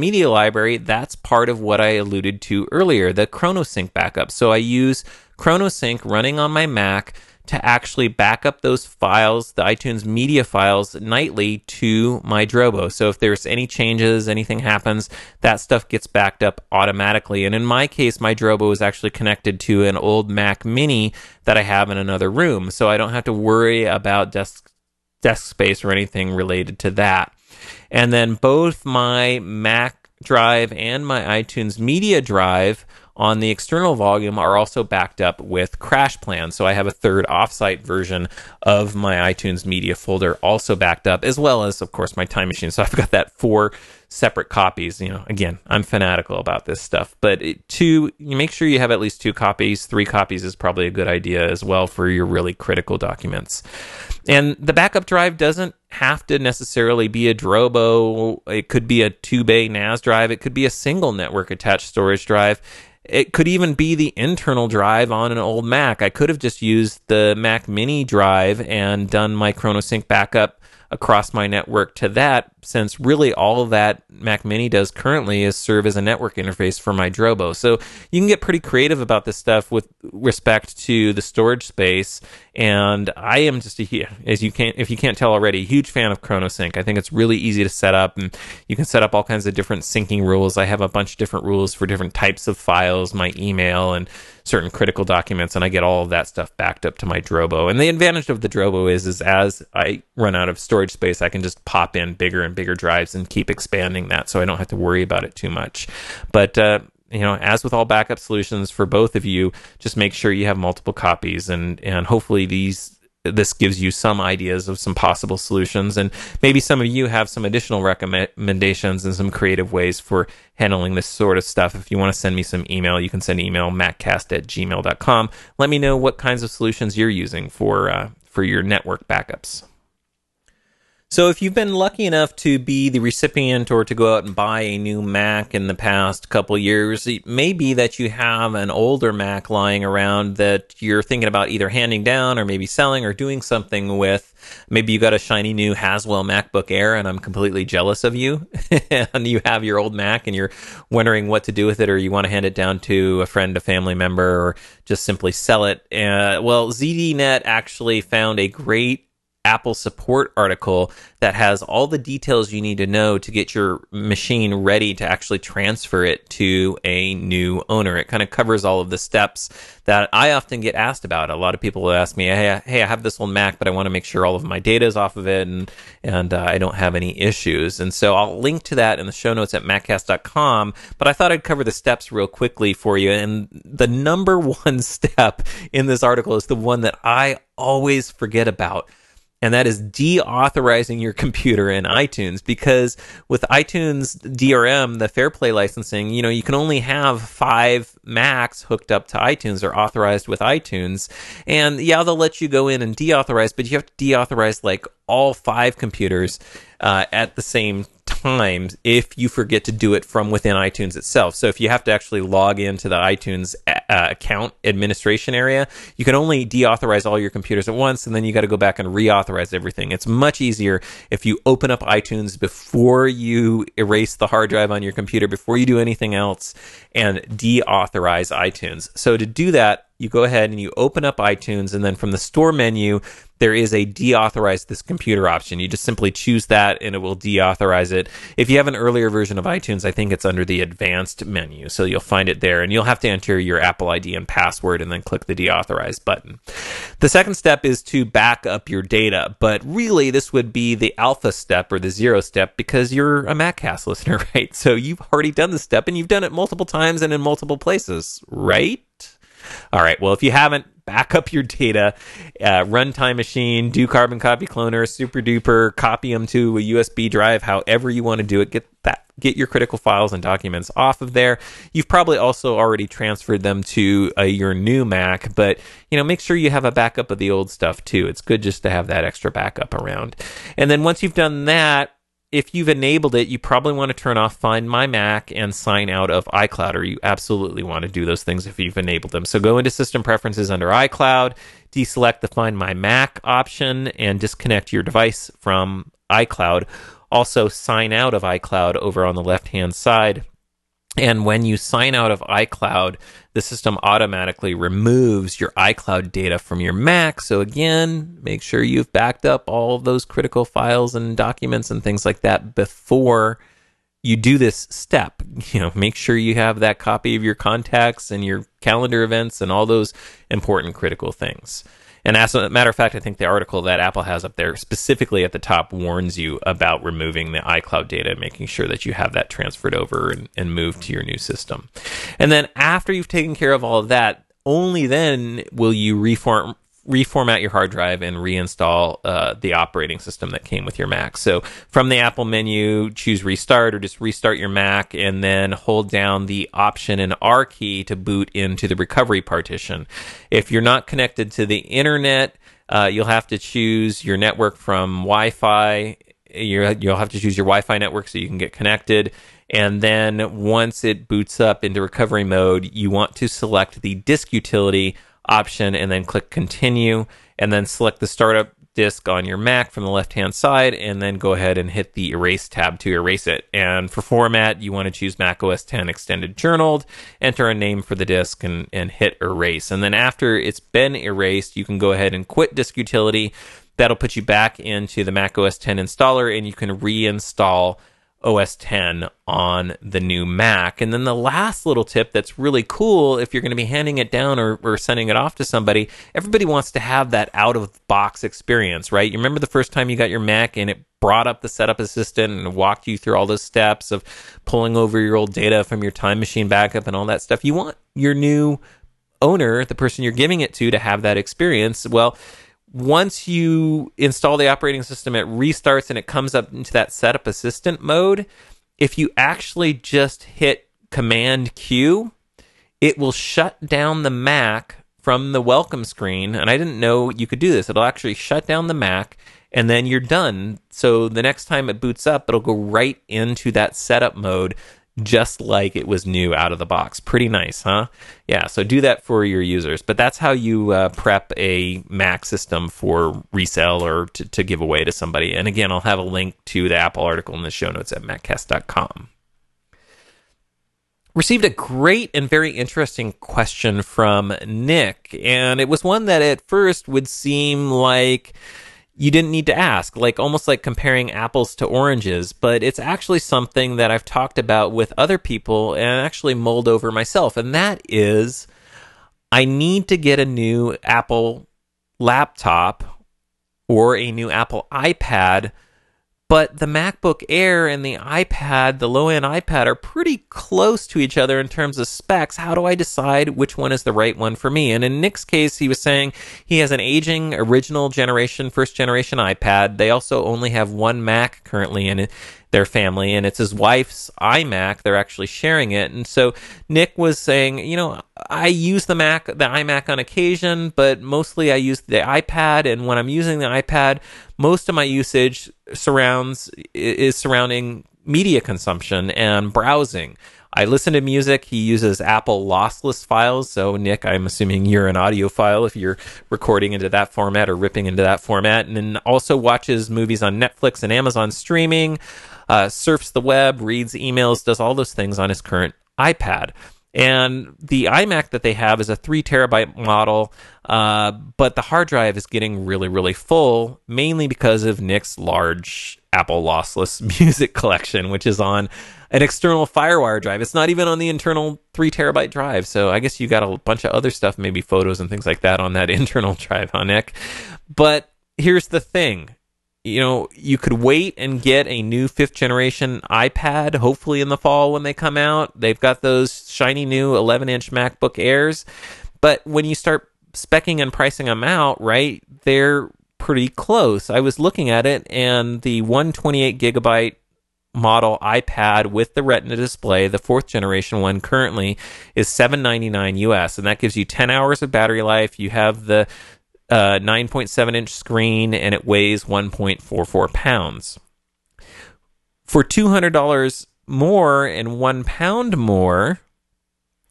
media library, that's part of what I alluded to earlier, the ChronoSync backup. So I use ChronoSync running on my Mac to actually back up those files, the iTunes media files, nightly to my Drobo. So if there's any changes, anything happens, that stuff gets backed up automatically. And in my case, my Drobo is actually connected to an old Mac Mini that I have in another room. So I don't have to worry about desk, desk space or anything related to that. And then both my Mac drive and my iTunes media drive on the external volume are also backed up with CrashPlan. So I have a third offsite version of my iTunes media folder also backed up, as well as, of course, my Time Machine. So I've got that four separate copies. You know, again, I'm fanatical about this stuff, but it, two, you make sure you have at least two copies. Three copies is probably a good idea as well for your really critical documents. And the backup drive doesn't have to necessarily be a Drobo. It could be a two bay N A S drive. It could be a single network attached storage drive. It could even be the internal drive on an old Mac. I could have just used the Mac Mini drive and done my ChronoSync backup across my network to that, since really all of that Mac Mini does currently is serve as a network interface for my Drobo. So you can get pretty creative about this stuff with respect to the storage space. And I am just a, as you can't, if you can't tell already, a huge fan of ChronoSync. I think it's really easy to set up, and you can set up all kinds of different syncing rules. I have a bunch of different rules for different types of files, my email and certain critical documents, and I get all of that stuff backed up to my Drobo. And the advantage of the Drobo is, is as I run out of storage space, I can just pop in bigger and bigger drives and keep expanding that, so I don't have to worry about it too much. But uh, you know, as with all backup solutions for both of you, just make sure you have multiple copies, and and hopefully these this gives you some ideas of some possible solutions, and maybe some of you have some additional recommendations and some creative ways for handling this sort of stuff. If you want to send me some email, you can send email maccast at gmail dot com. Let me know what kinds of solutions you're using for uh, for your network backups. So if you've been lucky enough to be the recipient or to go out and buy a new Mac in the past couple years, it may be that you have an older Mac lying around that you're thinking about either handing down or maybe selling or doing something with. Maybe you got a shiny new Haswell MacBook Air and I'm completely jealous of you. And you have your old Mac and you're wondering what to do with it, or you want to hand it down to a friend, a family member, or just simply sell it. Uh, well, Z D Net actually found a great Apple support article that has all the details you need to know to get your machine ready to actually transfer it to a new owner. It kind of covers all of the steps that I often get asked about. A lot of people will ask me, hey, hey, I have this old Mac, but I want to make sure all of my data is off of it and, and uh, I don't have any issues. And so I'll link to that in the show notes at maccast dot com, but I thought I'd cover the steps real quickly for you. And the number one step in this article is the one that I always forget about. And that is deauthorizing your computer in iTunes, because with iTunes D R M, the Fair Play licensing, you know, you can only have five Macs hooked up to iTunes or authorized with iTunes. And yeah, they'll let you go in and deauthorize, but you have to deauthorize like all five computers uh, at the same time if you forget to do it from within iTunes itself. So if you have to actually log into the iTunes uh, account administration area, you can only deauthorize all your computers at once, and then you got to go back and reauthorize everything. It's much easier if you open up iTunes before you erase the hard drive on your computer, before you do anything else, and deauthorize iTunes. So to do that, you go ahead and you open up iTunes, and then from the store menu, there is a deauthorize this computer option. You just simply choose that and it will deauthorize it. If you have an earlier version of iTunes, I think it's under the advanced menu. So you'll find it there, and you'll have to enter your Apple I D and password and then click the deauthorize button. The second step is to back up your data, but really this would be the alpha step or the zero step, because you're a MacCast listener, right? So you've already done this step and you've done it multiple times and in multiple places, right? All right, well, if you haven't, back up your data, uh, run Time Machine, do Carbon Copy Cloner, Super Duper, copy them to a U S B drive, however you want to do it. Get that, get your critical files and documents off of there. You've probably also already transferred them to uh, your new Mac, but you know, make sure you have a backup of the old stuff too. It's good just to have that extra backup around. And then once you've done that, if you've enabled it, you probably want to turn off Find My Mac and sign out of iCloud, or you absolutely want to do those things if you've enabled them. So go into System Preferences under iCloud, deselect the Find My Mac option, and disconnect your device from iCloud. also sign out of iCloud over on the left-hand side. And when you sign out of iCloud, the system automatically removes your iCloud data from your Mac. So again, make sure you've backed up all of those critical files and documents and things like that before you do this step. You know, make sure you have that copy of your contacts and your calendar events and all those important critical things. And as a matter of fact, I think the article that Apple has up there specifically at the top warns you about removing the iCloud data and making sure that you have that transferred over and, and moved to your new system. And then after you've taken care of all of that, only then will you reform reformat your hard drive and reinstall uh, the operating system that came with your Mac. So from the Apple menu, choose restart or just restart your Mac and then hold down the Option and R key to boot into the recovery partition. If you're not connected to the internet, uh, you'll have to choose your network from Wi-Fi. You're, you'll have to choose your Wi-Fi network so you can get connected. And then once it boots up into recovery mode, you want to select the disk utility option and then click continue, and then select the startup disk on your Mac from the left hand side, and then go ahead and hit the erase tab to erase it. And for format, you want to choose Mac O S ten extended journaled, enter a name for the disk, and, and hit erase. And then after it's been erased, you can go ahead and quit disk utility. That'll put you back into the Mac O S ten installer, and you can reinstall O S ten on the new Mac. And then the last little tip that's really cool, if you're going to be handing it down or, or sending it off to somebody, everybody wants to have that out-of-box experience, right? You remember the first time you got your Mac and it brought up the setup assistant and walked you through all those steps of pulling over your old data from your Time Machine backup and all that stuff. You want your new owner, the person you're giving it to, to have that experience. Well, once you install the operating system, it restarts and it comes up into that setup assistant mode. If you actually just hit Command Q, it will shut down the Mac from the welcome screen. And I didn't know you could do this. It'll actually shut down the Mac and then you're done. So the next time it boots up, it'll go right into that setup mode, just like it was new out of the box. Pretty nice, huh? Yeah, so do that for your users. But that's how you uh, prep a Mac system for resale or to, to give away to somebody. And again, I'll have a link to the Apple article in the show notes at maccast dot com. Received a great and very interesting question from Nick. And it was one that at first would seem like you didn't need to ask, like almost like comparing apples to oranges, but it's actually something that I've talked about with other people and actually mulled over myself. And that is, I need to get a new Apple laptop or a new Apple iPad, but the MacBook Air and the iPad, the low-end iPad, are pretty close to each other in terms of specs. How do I decide which one is the right one for me? And in Nick's case, he was saying he has an aging original generation, first generation iPad. They also only have one Mac currently in their family, and it's his wife's iMac. They're actually sharing it. And so Nick was saying, you know, I use the Mac, the iMac on occasion, but mostly I use the iPad. And when I'm using the iPad, most of my usage surrounds is surrounding media consumption and browsing. I listen to music. He uses Apple lossless files. So, Nick, I'm assuming you're an audiophile if you're recording into that format or ripping into that format. And then also watches movies on Netflix and Amazon streaming, uh, surfs the web, reads emails, does all those things on his current iPad. And the iMac that they have is a three terabyte model, uh, but the hard drive is getting really, really full, mainly because of Nick's large Apple lossless music collection, which is on an external FireWire drive. It's not even on the internal three terabyte drive. So I guess you got a bunch of other stuff, maybe photos and things like that on that internal drive, huh, Nick? But here's the thing. You know, you could wait and get a new fifth generation iPad, hopefully in the fall when they come out. They've got those shiny new eleven inch MacBook Airs. But when you start speccing and pricing them out, right, they're pretty close. I was looking at it, and the one hundred twenty-eight gigabyte model iPad with the Retina display, the fourth generation one currently, is seven ninety-nine U S, and that gives you ten hours of battery life. You have the uh, nine point seven inch screen, and it weighs one point four four pounds. For two hundred dollars more and one pound more,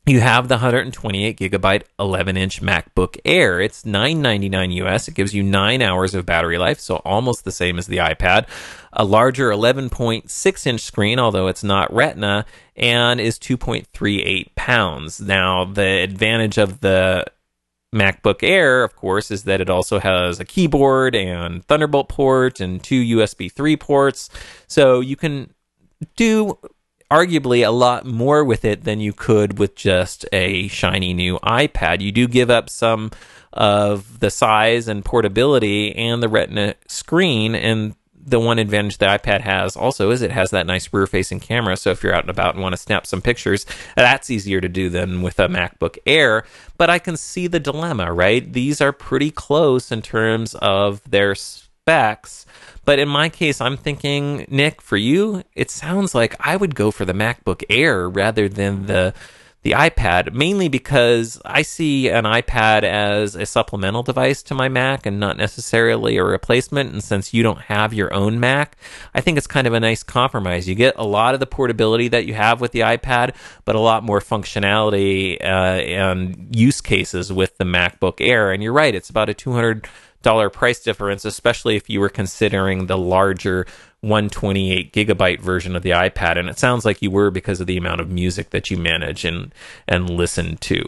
you have the one hundred twenty-eight gigabyte eleven inch MacBook Air. It's nine ninety-nine U S. It gives you nine hours of battery life, so almost the same as the iPad. A larger eleven point six inch screen, although it's not Retina, and is two point three eight pounds. Now, the advantage of the MacBook Air, of course, is that it also has a keyboard and Thunderbolt port and two U S B three ports, so you can do arguably a lot more with it than you could with just a shiny new iPad. You do give up some of the size and portability and the Retina screen, and the one advantage the iPad has also is it has that nice rear-facing camera, so if you're out and about and want to snap some pictures, that's easier to do than with a MacBook Air. But I can see the dilemma, right? These are pretty close in terms of their specs, but in my case, I'm thinking, Nick, for you, it sounds like I would go for the MacBook Air rather than the the iPad, mainly because I see an iPad as a supplemental device to my Mac and not necessarily a replacement. And since you don't have your own Mac, I think it's kind of a nice compromise. You get a lot of the portability that you have with the iPad, but a lot more functionality uh, and use cases with the MacBook Air. And you're right, it's about a two hundred dollars price difference, especially if you were considering the larger one hundred twenty-eight gigabyte version of the iPad, and it sounds like you were because of the amount of music that you manage and and listen to.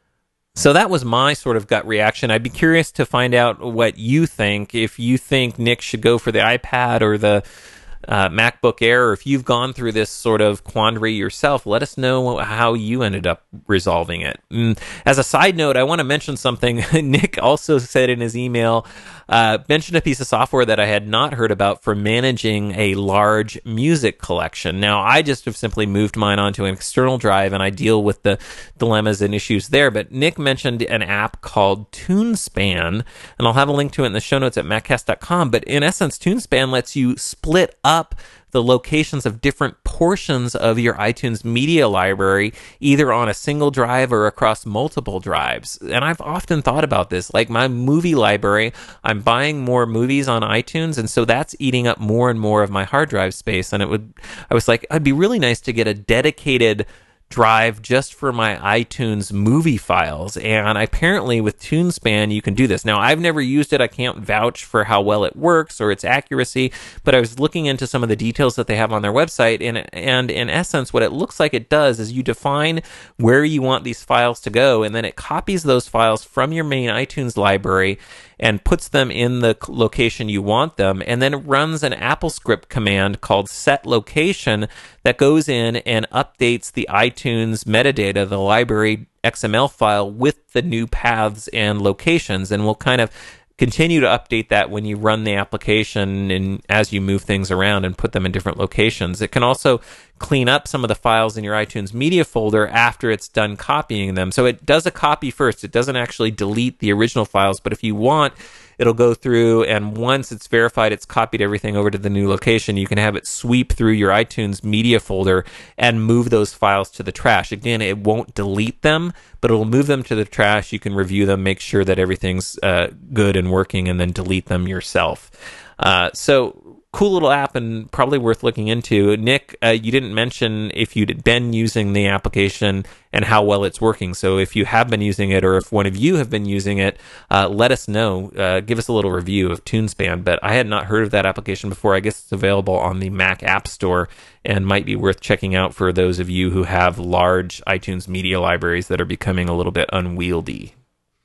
So that was my sort of gut reaction. I'd be curious to find out what you think. If you think Nick should go for the iPad or the uh, MacBook Air, or if you've gone through this sort of quandary yourself, let us know how you ended up resolving it. And as a side note, I want to mention something. Nick also said in his email, uh, mentioned a piece of software that I had not heard about for managing a large music collection. Now, I just have simply moved mine onto an external drive, and I deal with the dilemmas and issues there. But Nick mentioned an app called TuneSpan, and I'll have a link to it in the show notes at maccast dot com. But in essence, TuneSpan lets you split up the locations of different portions of your iTunes media library, either on a single drive or across multiple drives. And I've often thought about this, like my movie library, I'm buying more movies on iTunes, and so that's eating up more and more of my hard drive space. And it would, I was like, it'd be really nice to get a dedicated drive just for my iTunes movie files, and apparently with TuneSpan you can do this. Now, I've never used it. I can't vouch for how well it works or its accuracy, but I was looking into some of the details that they have on their website, and and in essence what it looks like it does is you define where you want these files to go, and then it copies those files from your main iTunes library and puts them in the location you want them, and then runs an AppleScript command called set location that goes in and updates the iTunes metadata, the library X M L file, with the new paths and locations, and we'll kind of continue to update that when you run the application and as you move things around and put them in different locations. It can also clean up some of the files in your iTunes media folder after it's done copying them. So it does a copy first. It doesn't actually delete the original files, but if you want, it'll go through, and once it's verified it's copied everything over to the new location, you can have it sweep through your iTunes media folder and move those files to the trash. Again, it won't delete them, but it'll move them to the trash. You can review them, make sure that everything's uh, good and working, and then delete them yourself. Uh, so cool little app and probably worth looking into. Nick, uh, you didn't mention if you'd been using the application and how well it's working. So if you have been using it, or if one of you have been using it, uh, let us know. Uh, give us a little review of TuneSpan. But I had not heard of that application before. I guess it's available on the Mac App Store and might be worth checking out for those of you who have large iTunes media libraries that are becoming a little bit unwieldy.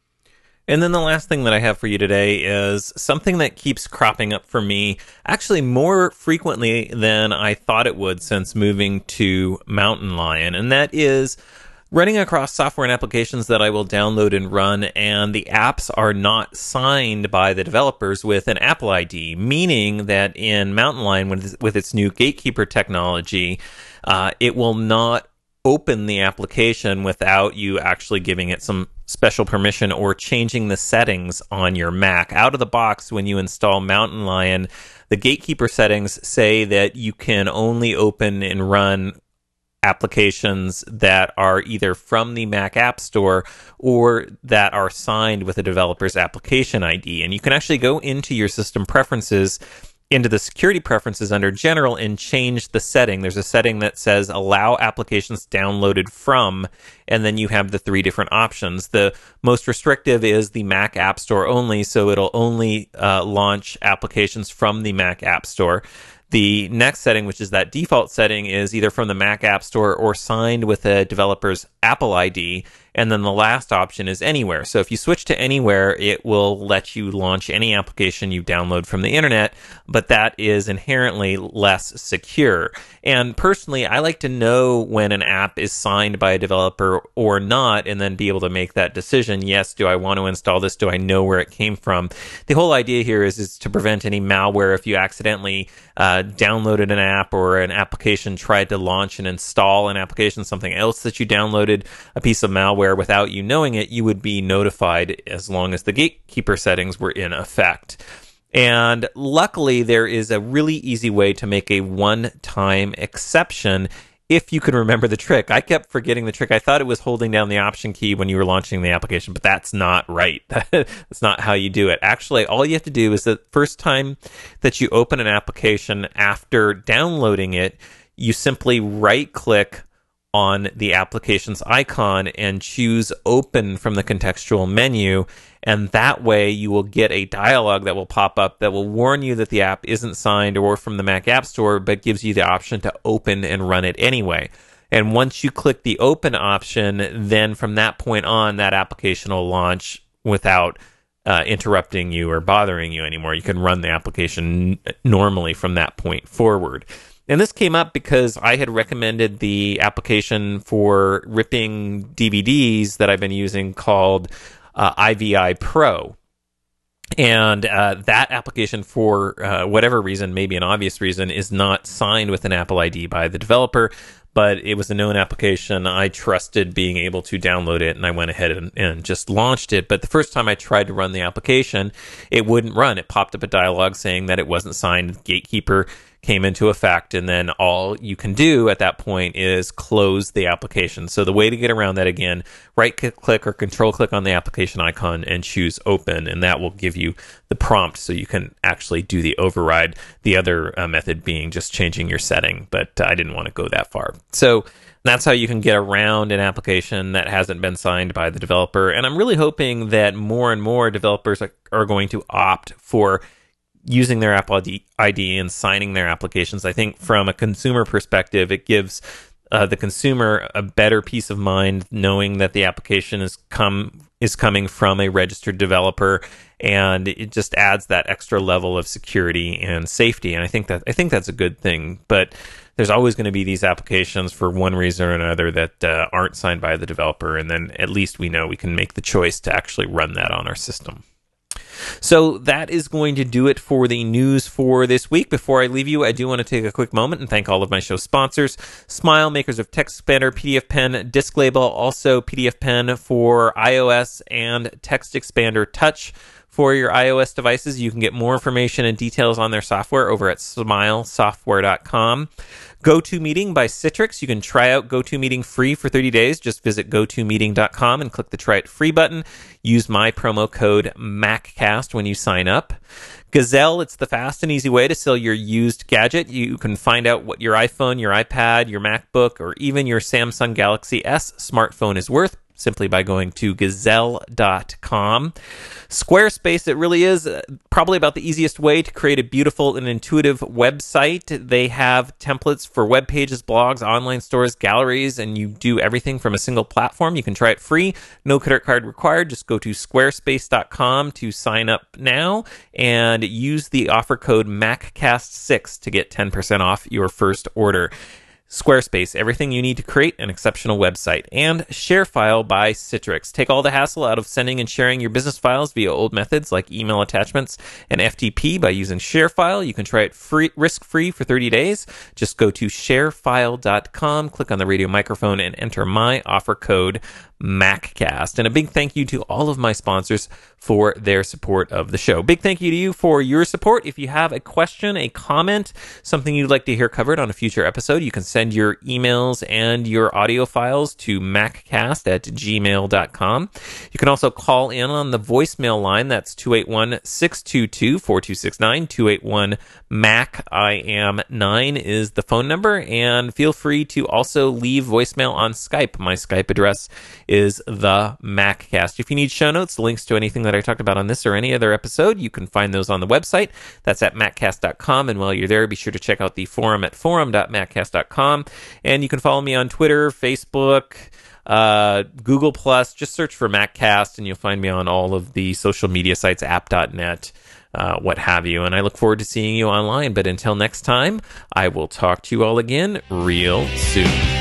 And then the last thing that I have for you today is something that keeps cropping up for me, actually more frequently than I thought it would since moving to Mountain Lion, and that is running across software and applications that I will download and run, and the apps are not signed by the developers with an Apple I D, meaning that in Mountain Lion, with, with its new Gatekeeper technology, uh, it will not open the application without you actually giving it some special permission or changing the settings on your Mac. Out of the box, when you install Mountain Lion, the Gatekeeper settings say that you can only open and run applications that are either from the Mac App Store or that are signed with a developer's application I D. And you can actually go into your system preferences into the security preferences under general and change the setting. There's a setting that says allow applications downloaded from, and then you have the three different options. The most restrictive is the Mac App Store only, so it'll only uh, launch applications from the Mac App Store. The next setting, which is that default setting, is either from the Mac App Store or signed with a developer's Apple I D. And then the last option is anywhere. So if you switch to anywhere, it will let you launch any application you download from the internet, but that is inherently less secure. And personally, I like to know when an app is signed by a developer or not, and then be able to make that decision. Yes, do I want to install this? Do I know where it came from? The whole idea here is, is to prevent any malware. If you accidentally uh, downloaded an app or an application, tried to launch and install an application, something else that you downloaded, a piece of malware, without you knowing it, you would be notified as long as the gatekeeper settings were in effect. And luckily, there is a really easy way to make a one-time exception if you can remember the trick. I kept forgetting the trick. I thought it was holding down the Option key when you were launching the application, but that's not right. That's not how you do it. Actually, all you have to do is the first time that you open an application after downloading it, you simply right-click on the application's icon and choose open from the contextual menu, and that way you will get a dialog that will pop up that will warn you that the app isn't signed or from the Mac App Store, but gives you the option to open and run it anyway. And once you click the open option, then from that point on, that application will launch without uh, interrupting you or bothering you anymore. You can run the application n- normally from that point forward. And this came up because I had recommended the application for ripping D V Ds that I've been using called uh, I V I Pro. And uh, that application, for uh, whatever reason, maybe an obvious reason, is not signed with an Apple I D by the developer, but it was a known application. I trusted being able to download it, and I went ahead and, and just launched it. But the first time I tried to run the application, it wouldn't run. It popped up a dialog saying that it wasn't signed. Gatekeeper came into effect, and then all you can do at that point is close the application. So the way to get around that, again, right click or control click on the application icon and choose open, and that will give you the prompt so you can actually do the override. The other uh, method being just changing your setting, but uh, I didn't want to go that far. So that's how you can get around an application that hasn't been signed by the developer. And I'm really hoping that more and more developers are, are going to opt for using their Apple I D and signing their applications. I think from a consumer perspective, it gives uh, the consumer a better peace of mind knowing that the application is come is coming from a registered developer, and it just adds that extra level of security and safety. And I think that I think that's a good thing. But there's always going to be these applications for one reason or another that uh, aren't signed by the developer, and then at least we know we can make the choice to actually run that on our system. So that is going to do it for the news for this week. Before I leave you, I do want to take a quick moment and thank all of my show sponsors: Smile, makers of TextExpander, P D F Pen, Disklabel, also P D F Pen for iOS, and TextExpander Touch for your iOS devices. You can get more information and details on their software over at smile software dot com. GoToMeeting by Citrix. You can try out GoToMeeting free for thirty days. Just visit go to meeting dot com and click the Try It Free button. Use my promo code MACCAST when you sign up. Gazelle, it's the fast and easy way to sell your used gadget. You can find out what your iPhone, your iPad, your MacBook, or even your Samsung Galaxy S smartphone is worth simply by going to gazelle dot com. Squarespace, it really is probably about the easiest way to create a beautiful and intuitive website. They have templates for web pages, blogs, online stores, galleries, and you do everything from a single platform. You can try it free. No credit card required. Just go to squarespace dot com to sign up now and use the offer code M A C C A S T six to get ten percent off your first order. Squarespace, everything you need to create an exceptional website. And ShareFile by Citrix. Take all the hassle out of sending and sharing your business files via old methods like email attachments and F T P by using ShareFile. You can try it free, risk-free for thirty days. Just go to sharefile dot com, click on the radio microphone, and enter my offer code MACCAST. And a big thank you to all of my sponsors for their support of the show. Big thank you to you for your support. If you have a question, a comment, something you'd like to hear covered on a future episode, you can send send your emails and your audio files to maccast at gmail dot com. You can also call in on the voicemail line. That's two eight one, six two two, four two six nine. two eight one Mac I am nine is the phone number. And feel free to also leave voicemail on Skype. My Skype address is the MacCast. If you need show notes, links to anything that I talked about on this or any other episode, you can find those on the website. That's at maccast dot com. And while you're there, be sure to check out the forum at forum dot maccast dot com. And you can follow me on Twitter, Facebook, uh, Google Plus. Just search for MacCast and you'll find me on all of the social media sites, app dot net, uh, what have you. And I look forward to seeing you online. But until next time, I will talk to you all again real soon.